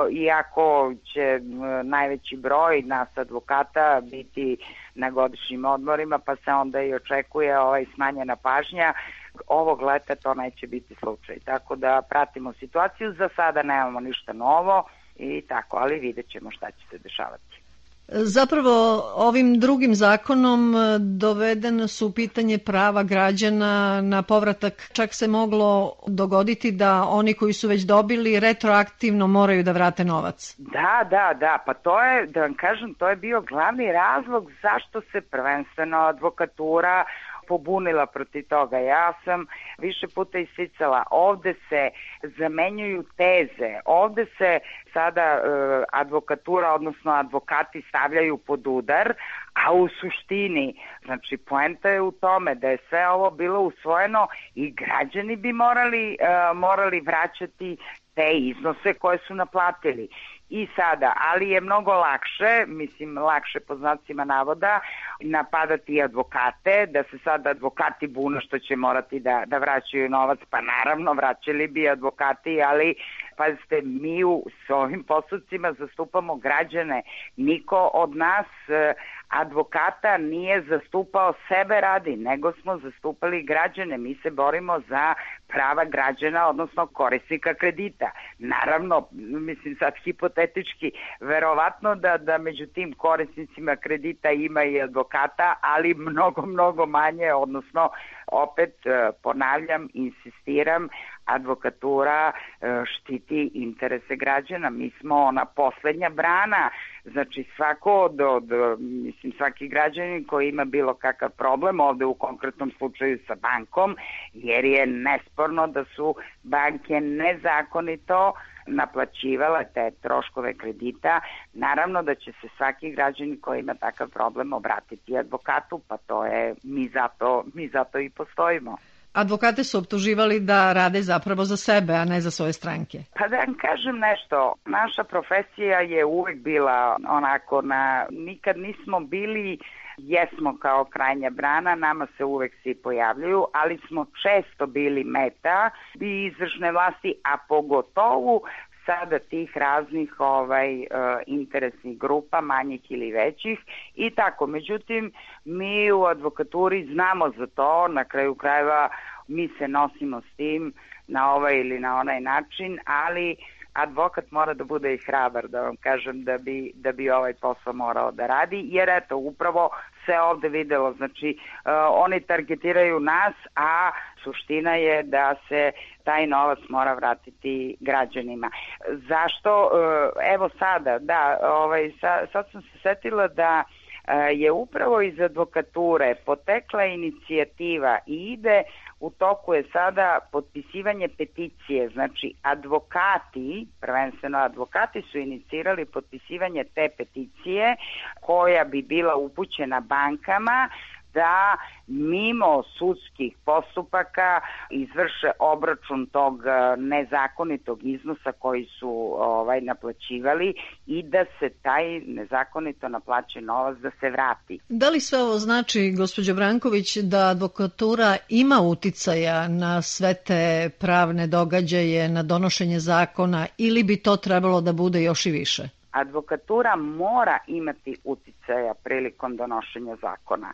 iako će najveći broj nas advokata biti na godišnjim odmorima, pa se onda i očekuje smanjena pažnja. Ovog leta to neće biti slučaj, tako da pratimo situaciju. Za sada nemamo ništa novo i tako, ali vidjet ćemo šta će se dešavati. Zapravo ovim drugim zakonom dovedeno su u pitanje prava građana na povratak. Čak se moglo dogoditi da oni koji su već dobili retroaktivno moraju da vrate novac. Da, pa to je, da vam kažem, to je bio glavni razlog zašto se prvenstveno advokatura pobunila protiv toga. Ja sam više puta isticala, ovde se zamenjuju teze, ovde se sada advokatura, odnosno advokati stavljaju pod udar, a u suštini, znači poenta je u tome da je sve ovo bilo usvojeno i građani bi morali vraćati te iznose koje su naplatili. I sada, ali je mnogo lakše, lakše po znacima navoda, napadati advokate, da se sada advokati bune što će morati da vraćaju novac, pa naravno vraćali bi advokati, ali pazite, mi s ovim postupcima zastupamo građane. Niko od nas advokata nije zastupao sebe radi, nego smo zastupali građane. Mi se borimo za prava građana, odnosno korisnika kredita. Naravno, sad hipotetički, verovatno da među tim korisnicima kredita ima i advokata, ali mnogo manje, odnosno opet ponavljam, insistiram, advokatura štiti interese građana. Mi smo ona poslednja brana, znači svaki građanin koji ima bilo kakav problem, ovde u konkretnom slučaju sa bankom, jer je nesporno da su banke nezakonito naplaćivale te troškove kredita. Naravno da će se svaki građanin koji ima takav problem obratiti advokatu, pa to je, mi zato i postojimo. Advokate su optuživali da rade zapravo za sebe, a ne za svoje stranke. Pa da vam kažem nešto, naša profesija je uvek bila onako nikad nismo bili, jesmo kao krajnja brana, nama se uvek svi pojavljuju, ali smo često bili meta i izvršne vlasti, a pogotovo sada tih raznih interesnih grupa, manjih ili većih i tako. Međutim, mi u advokaturi znamo za to, na kraju krajeva mi se nosimo s tim na ovaj ili na onaj način, ali advokat mora da bude i hrabar, da vam kažem, da bi ovaj posao morao da radi, jer eto, upravo se ovde videlo, znači oni targetiraju nas, a suština je da se taj novac mora vratiti građanima. Zašto? Evo sada, sad sam se setila da je upravo iz advokature potekla inicijativa i ide, u toku je sada potpisivanje peticije, znači advokati, prvenstveno advokati su inicirali potpisivanje te peticije koja bi bila upućena bankama da mimo sudskih postupaka izvrše obračun tog nezakonitog iznosa koji su naplaćivali i da se taj nezakonito naplaćen novac da se vrati. Da li sve ovo znači, gospođo Branković, da advokatura ima uticaja na sve te pravne događaje, na donošenje zakona, ili bi to trebalo da bude još i više? Advokatura mora imati uticaja prilikom donošenja zakona.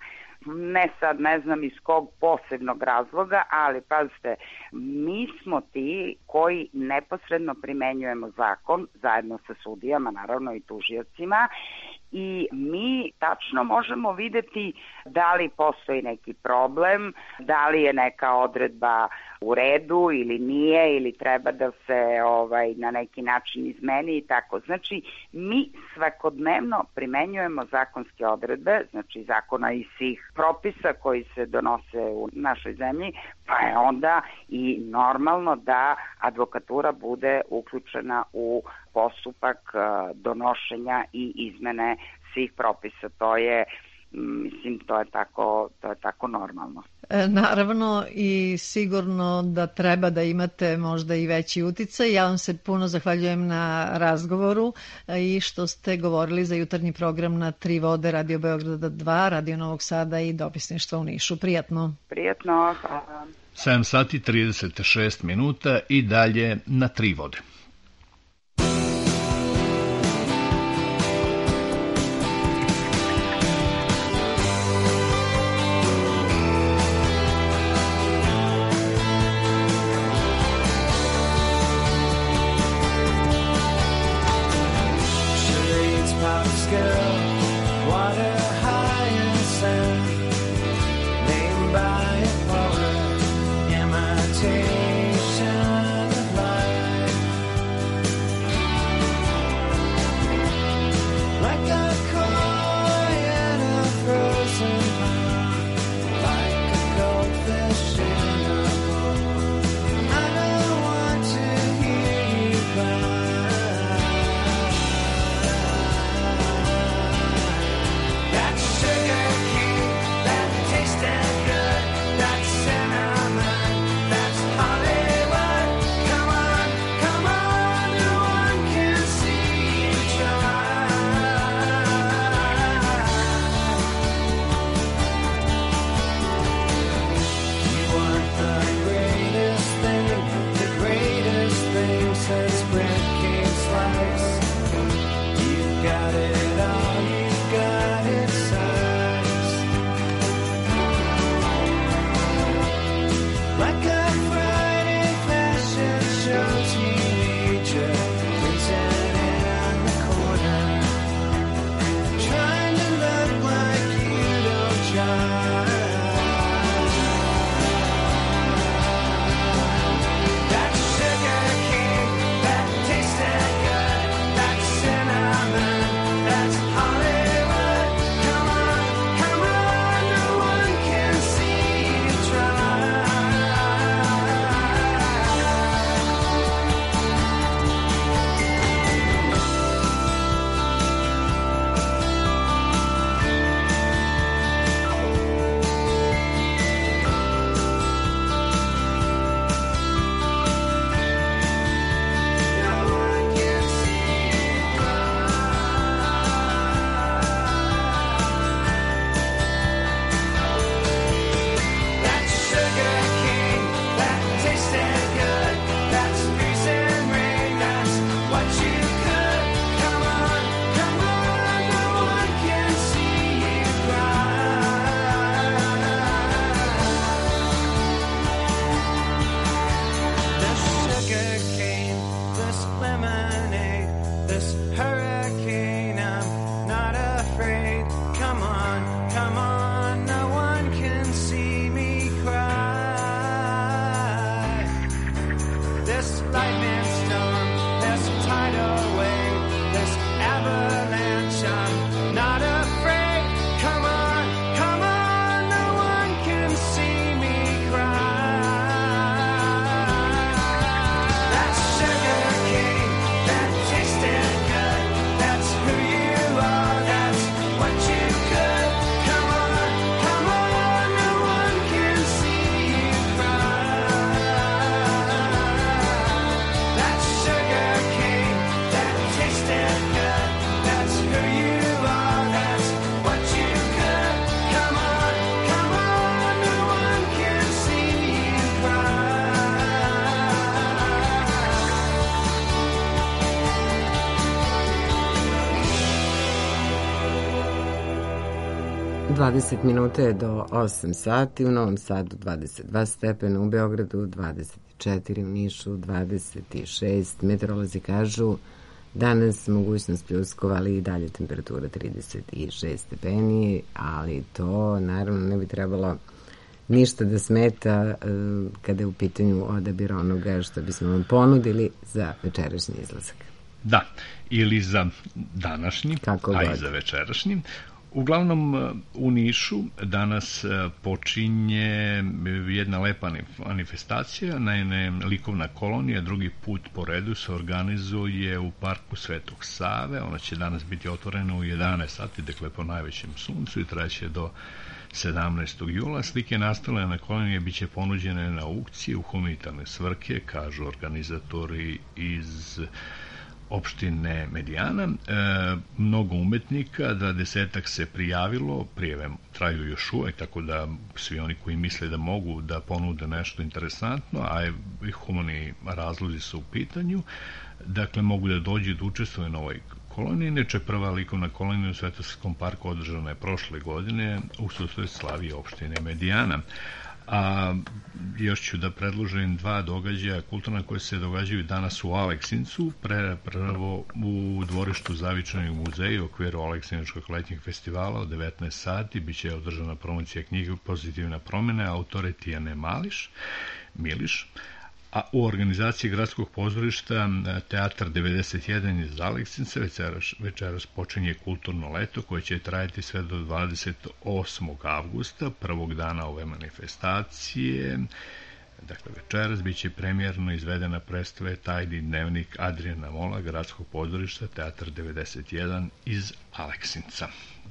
Ne znam iz kog posebnog razloga, ali pazite, mi smo ti koji neposredno primenjujemo zakon zajedno sa sudijama, naravno i tužiocima, i mi tačno možemo videti da li postoji neki problem, da li je neka odredba u redu ili nije, ili treba da se na neki način izmeni i tako. Znači, mi svakodnevno primenjujemo zakonske odredbe, znači zakona i svih propisa koji se donose u našoj zemlji, pa je onda i normalno da advokatura bude uključena u postupak donošenja i izmene svih propisa. To je mislim, to je tako normalno. Naravno i sigurno da treba da imate možda i veći uticaj. Ja vam se puno zahvaljujem na razgovoru i što ste govorili za jutarnji program na Tri vode, Radio Beograda 2, Radio Novog Sada i Dopisništva u Nišu. Prijatno. Prijatno. 7 sati 36 minuta i dalje na Tri vode. Dvadeset minuta je do 8 sati, u Novom Sadu 22 stepena, u Beogradu 24, u Nišu 26. Meteorolozi kažu danas mogućnost pljuskova, ali i dalje temperatura 36 stepeni, ali to naravno ne bi trebalo ništa da smeta kada je u pitanju odabir onoga što bismo vam ponudili za večerašnji izlazak. Da, ili za današnji, kako a god. I za večerašnji. Uglavnom, u Nišu danas počinje jedna lepa manifestacija, naime likovna kolonija, drugi put po redu se organizuje u parku Svetog Save. Ona će danas biti otvorena u 11 sati, dakle po najvećem suncu, i trajeće do 17. jula. Slike nastale na kolonije biće ponuđene na aukcije u humanitarne svrhe, kažu organizatori iz opštine Medijana. Mnogo umetnika, 20-ak se prijavilo, prijave traju još uvek, tako da svi oni koji misle da mogu da ponude nešto interesantno, a humani razlozi su u pitanju, dakle mogu da dođu da učestvuju na ovoj koloniji. Inače, prva likovna kolonija u Svetosarskom parku održana je prošle godine u susret slavi opštine Medijana. A još ću da predložim dva događaja kulturna koje se događaju danas u Aleksincu. Prvo u dvorištu Zavičajnog muzeja u okviru Aleksinačkog letnjeg festivala od 19 sati biće održana promocija knjige Pozitivna promjena autore Tijane Miliš. A u organizaciji Gradskog pozorišta Teatar 91 iz Aleksinca večeras počinje kulturno leto koje će trajati sve do 28. avgusta, prvog dana ove manifestacije. Dakle, večeras biće premijerno izvedena predstava Tajni dnevnik Adrijana Mola, Gradskog pozorišta Teatar 91 iz Aleksinca.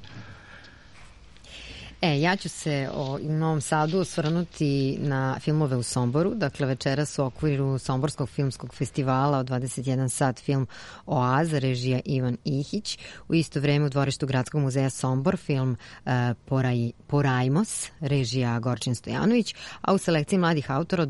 Ja ću se u Novom Sadu osvrnuti na filmove u Somboru. Dakle, večeras u okviru Somborskog filmskog festivala od 21 sat film Oaza, režija Ivan Ihić. U isto vreme u dvorištu Gradskog muzeja Sombor film Porajmos, režija Gorčin Stojanović, a u selekciji mladih autora od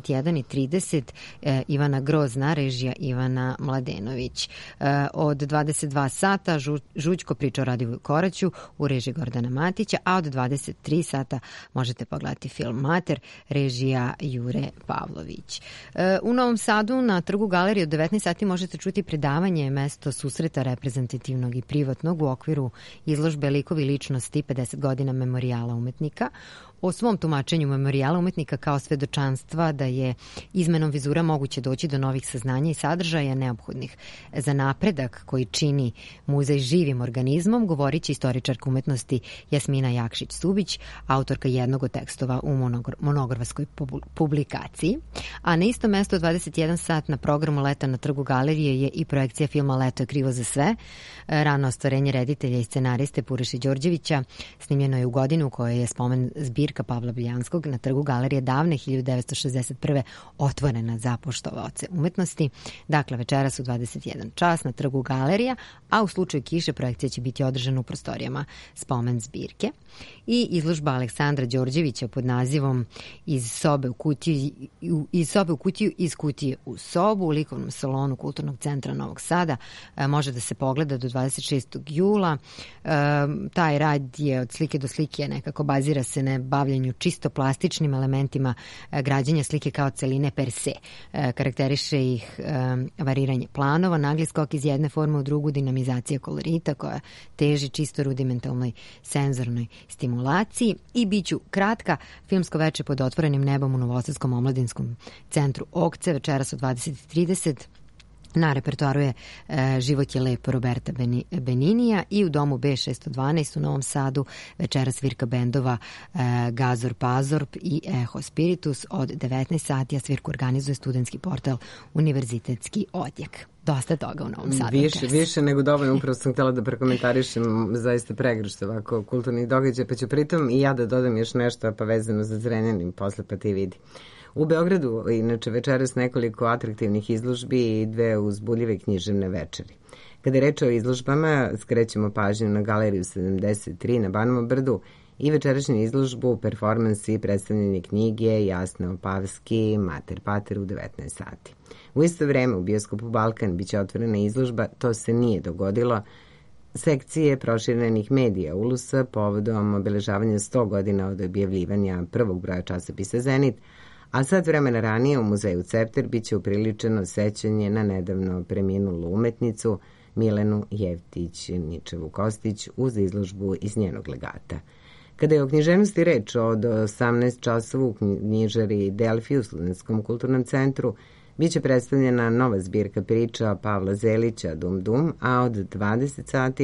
21:30 Ivana Grozna, režija Ivana Mladenović. Od 22 sata Žućko priča o Radivoju Koraću u režiji Gordana Matića, a od 23 sata možete pogledati film Mater, režija Jure Pavlović. U Novom Sadu na Trgu galerije od 19 sati možete čuti predavanje Mesto susreta reprezentativnog i privatnog u okviru izložbe Likovi ličnosti 50 godina memorijala umetnika. O svom tumačenju memorijala umetnika kao svedočanstva da je izmenom vizura moguće doći do novih saznanja i sadržaja neophodnih za napredak koji čini muzej živim organizmom, govorit će istoričarka umetnosti Jasmina Jakšić-Subić, autorka jednog od tekstova u monografskoj publikaciji. A na isto mesto 21 sat na programu Leta na Trgu galerije je i projekcija filma Leto je krivo za sve. Rano ostvarenje reditelja i scenariste Pureše Đorđevića snimljeno je u godinu u kojoj je spomen zbirka Pavla Biljanskog na Trgu galerije davne 1961. otvorena za poštovaoce umetnosti. Dakle, večeras u 21 čas na Trgu galerija, a u slučaju kiše projekcija će biti održana u prostorijama spomen zbirke. I izložba Aleksandra Đorđevića pod nazivom Iz sobe u kutiju, iz kutije u sobu u likovnom salonu Kulturnog centra Novog Sada može da se pogleda do 26. jula. Taj rad je od slike do slike, nekako bazira se na bavljenju čisto plastičnim elementima građenja slike kao celine per se. Karakteriše ih variranje planova, nagli skok iz jedne forme u drugu, dinamizacija kolorita koja teži čisto rudimentalnoj senzornoj stimulaciji. I biću kratka, filmsko veče pod otvorenim nebom u Novosadskom omladinskom centru Okce večeras u 20:30. Na repertoaru je Život je lep Roberta Beninija i u domu B612 u Novom Sadu večera svirka bendova Gazor Pazorp i Eho Spiritus od 19 sati, a svirku organizuje studentski portal Univerzitetski odjek. Dosta toga u Novom Sadu. Više nego dovoljno, upravo sam htjela da prekomentarišem zaista pregršt ovako kulturnih događaja, pa ću pritom i ja da dodam još nešto pa vezano za Zrenjanin posle, pa ti vidi. U Beogradu, inače, večeras nekoliko atraktivnih izložbi i dve uzbudljive književne večeri. Kada je reč o izložbama, skrećemo pažnju na galeriju 73 na Banovom brdu i večerašnju izložbu, performansi i predstavljanje knjige Jasne Opavski, Mater Pater u 19 sati. U isto vreme u bioskopu Balkan biće otvorena izložba To se nije dogodilo, sekcije proširenih medija Ulusa povodom obeležavanja 100 godina od objavljivanja prvog broja časopisa Zenit, a sad vremena ranije u muzeju Cepter biće upriličeno sećanje na nedavno preminulu umetnicu Milenu Jevtić-Ničevu-Kostić uz izložbu iz njenog legata. Kada je o književnosti reč, od 18 časova u knjižari Delfi u Studentskom kulturnom centru biće predstavljena nova zbirka priča Pavla Zelića Dum Dum, a od 20 sati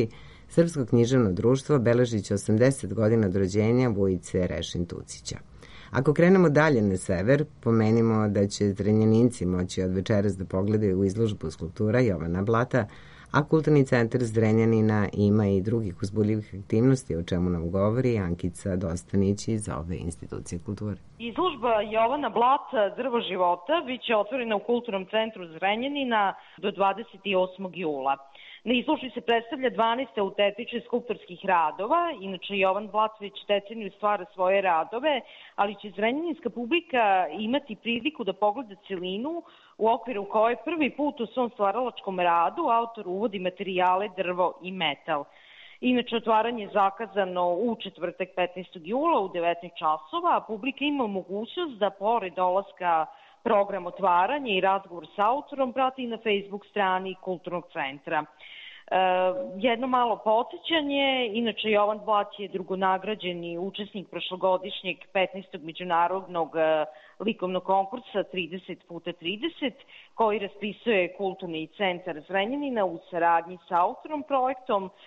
Srpsko književno društvo beležiće 80 godina od rođenja Vujice Rešin Tucića. Ako krenemo dalje na sever, pomenimo da će Zrenjaninci moći od večeras da pogledaju izložbu skulptura Jovana Blata, a Kulturni centar Zrenjanina ima i drugih uzbudljivih aktivnosti, o čemu nam govori Ankica Dostanić iz ove institucije kulture. Izložba Jovana Blata Drvo života biće otvorena u Kulturnom centru Zrenjanina do 28. jula. Na izložbi se predstavlja 12 autentičnih skulptorskih radova. Inače, Jovan Blat već deceniju stvara svoje radove, ali će zrenjaninska publika imati priliku da pogleda celinu u okviru koje prvi put u svom stvaralačkom radu autor uvodi materijale drvo i metal. Inače, otvaranje je zakazano u četvrtak 15. jula u 19 časova, a publika ima mogućnost da pored dolaska program otvaranja i razgovor sa autorom prati na Facebook strani Kulturnog centra. Jedno malo podsjećanje, inače Jovan Blat je drugonagrađeni učesnik prošlogodišnjeg 15. međunarodnog likovnog konkursa 30x30, koji raspisuje Kulturni centar Zrenjanina u saradnji sa autorom projektom,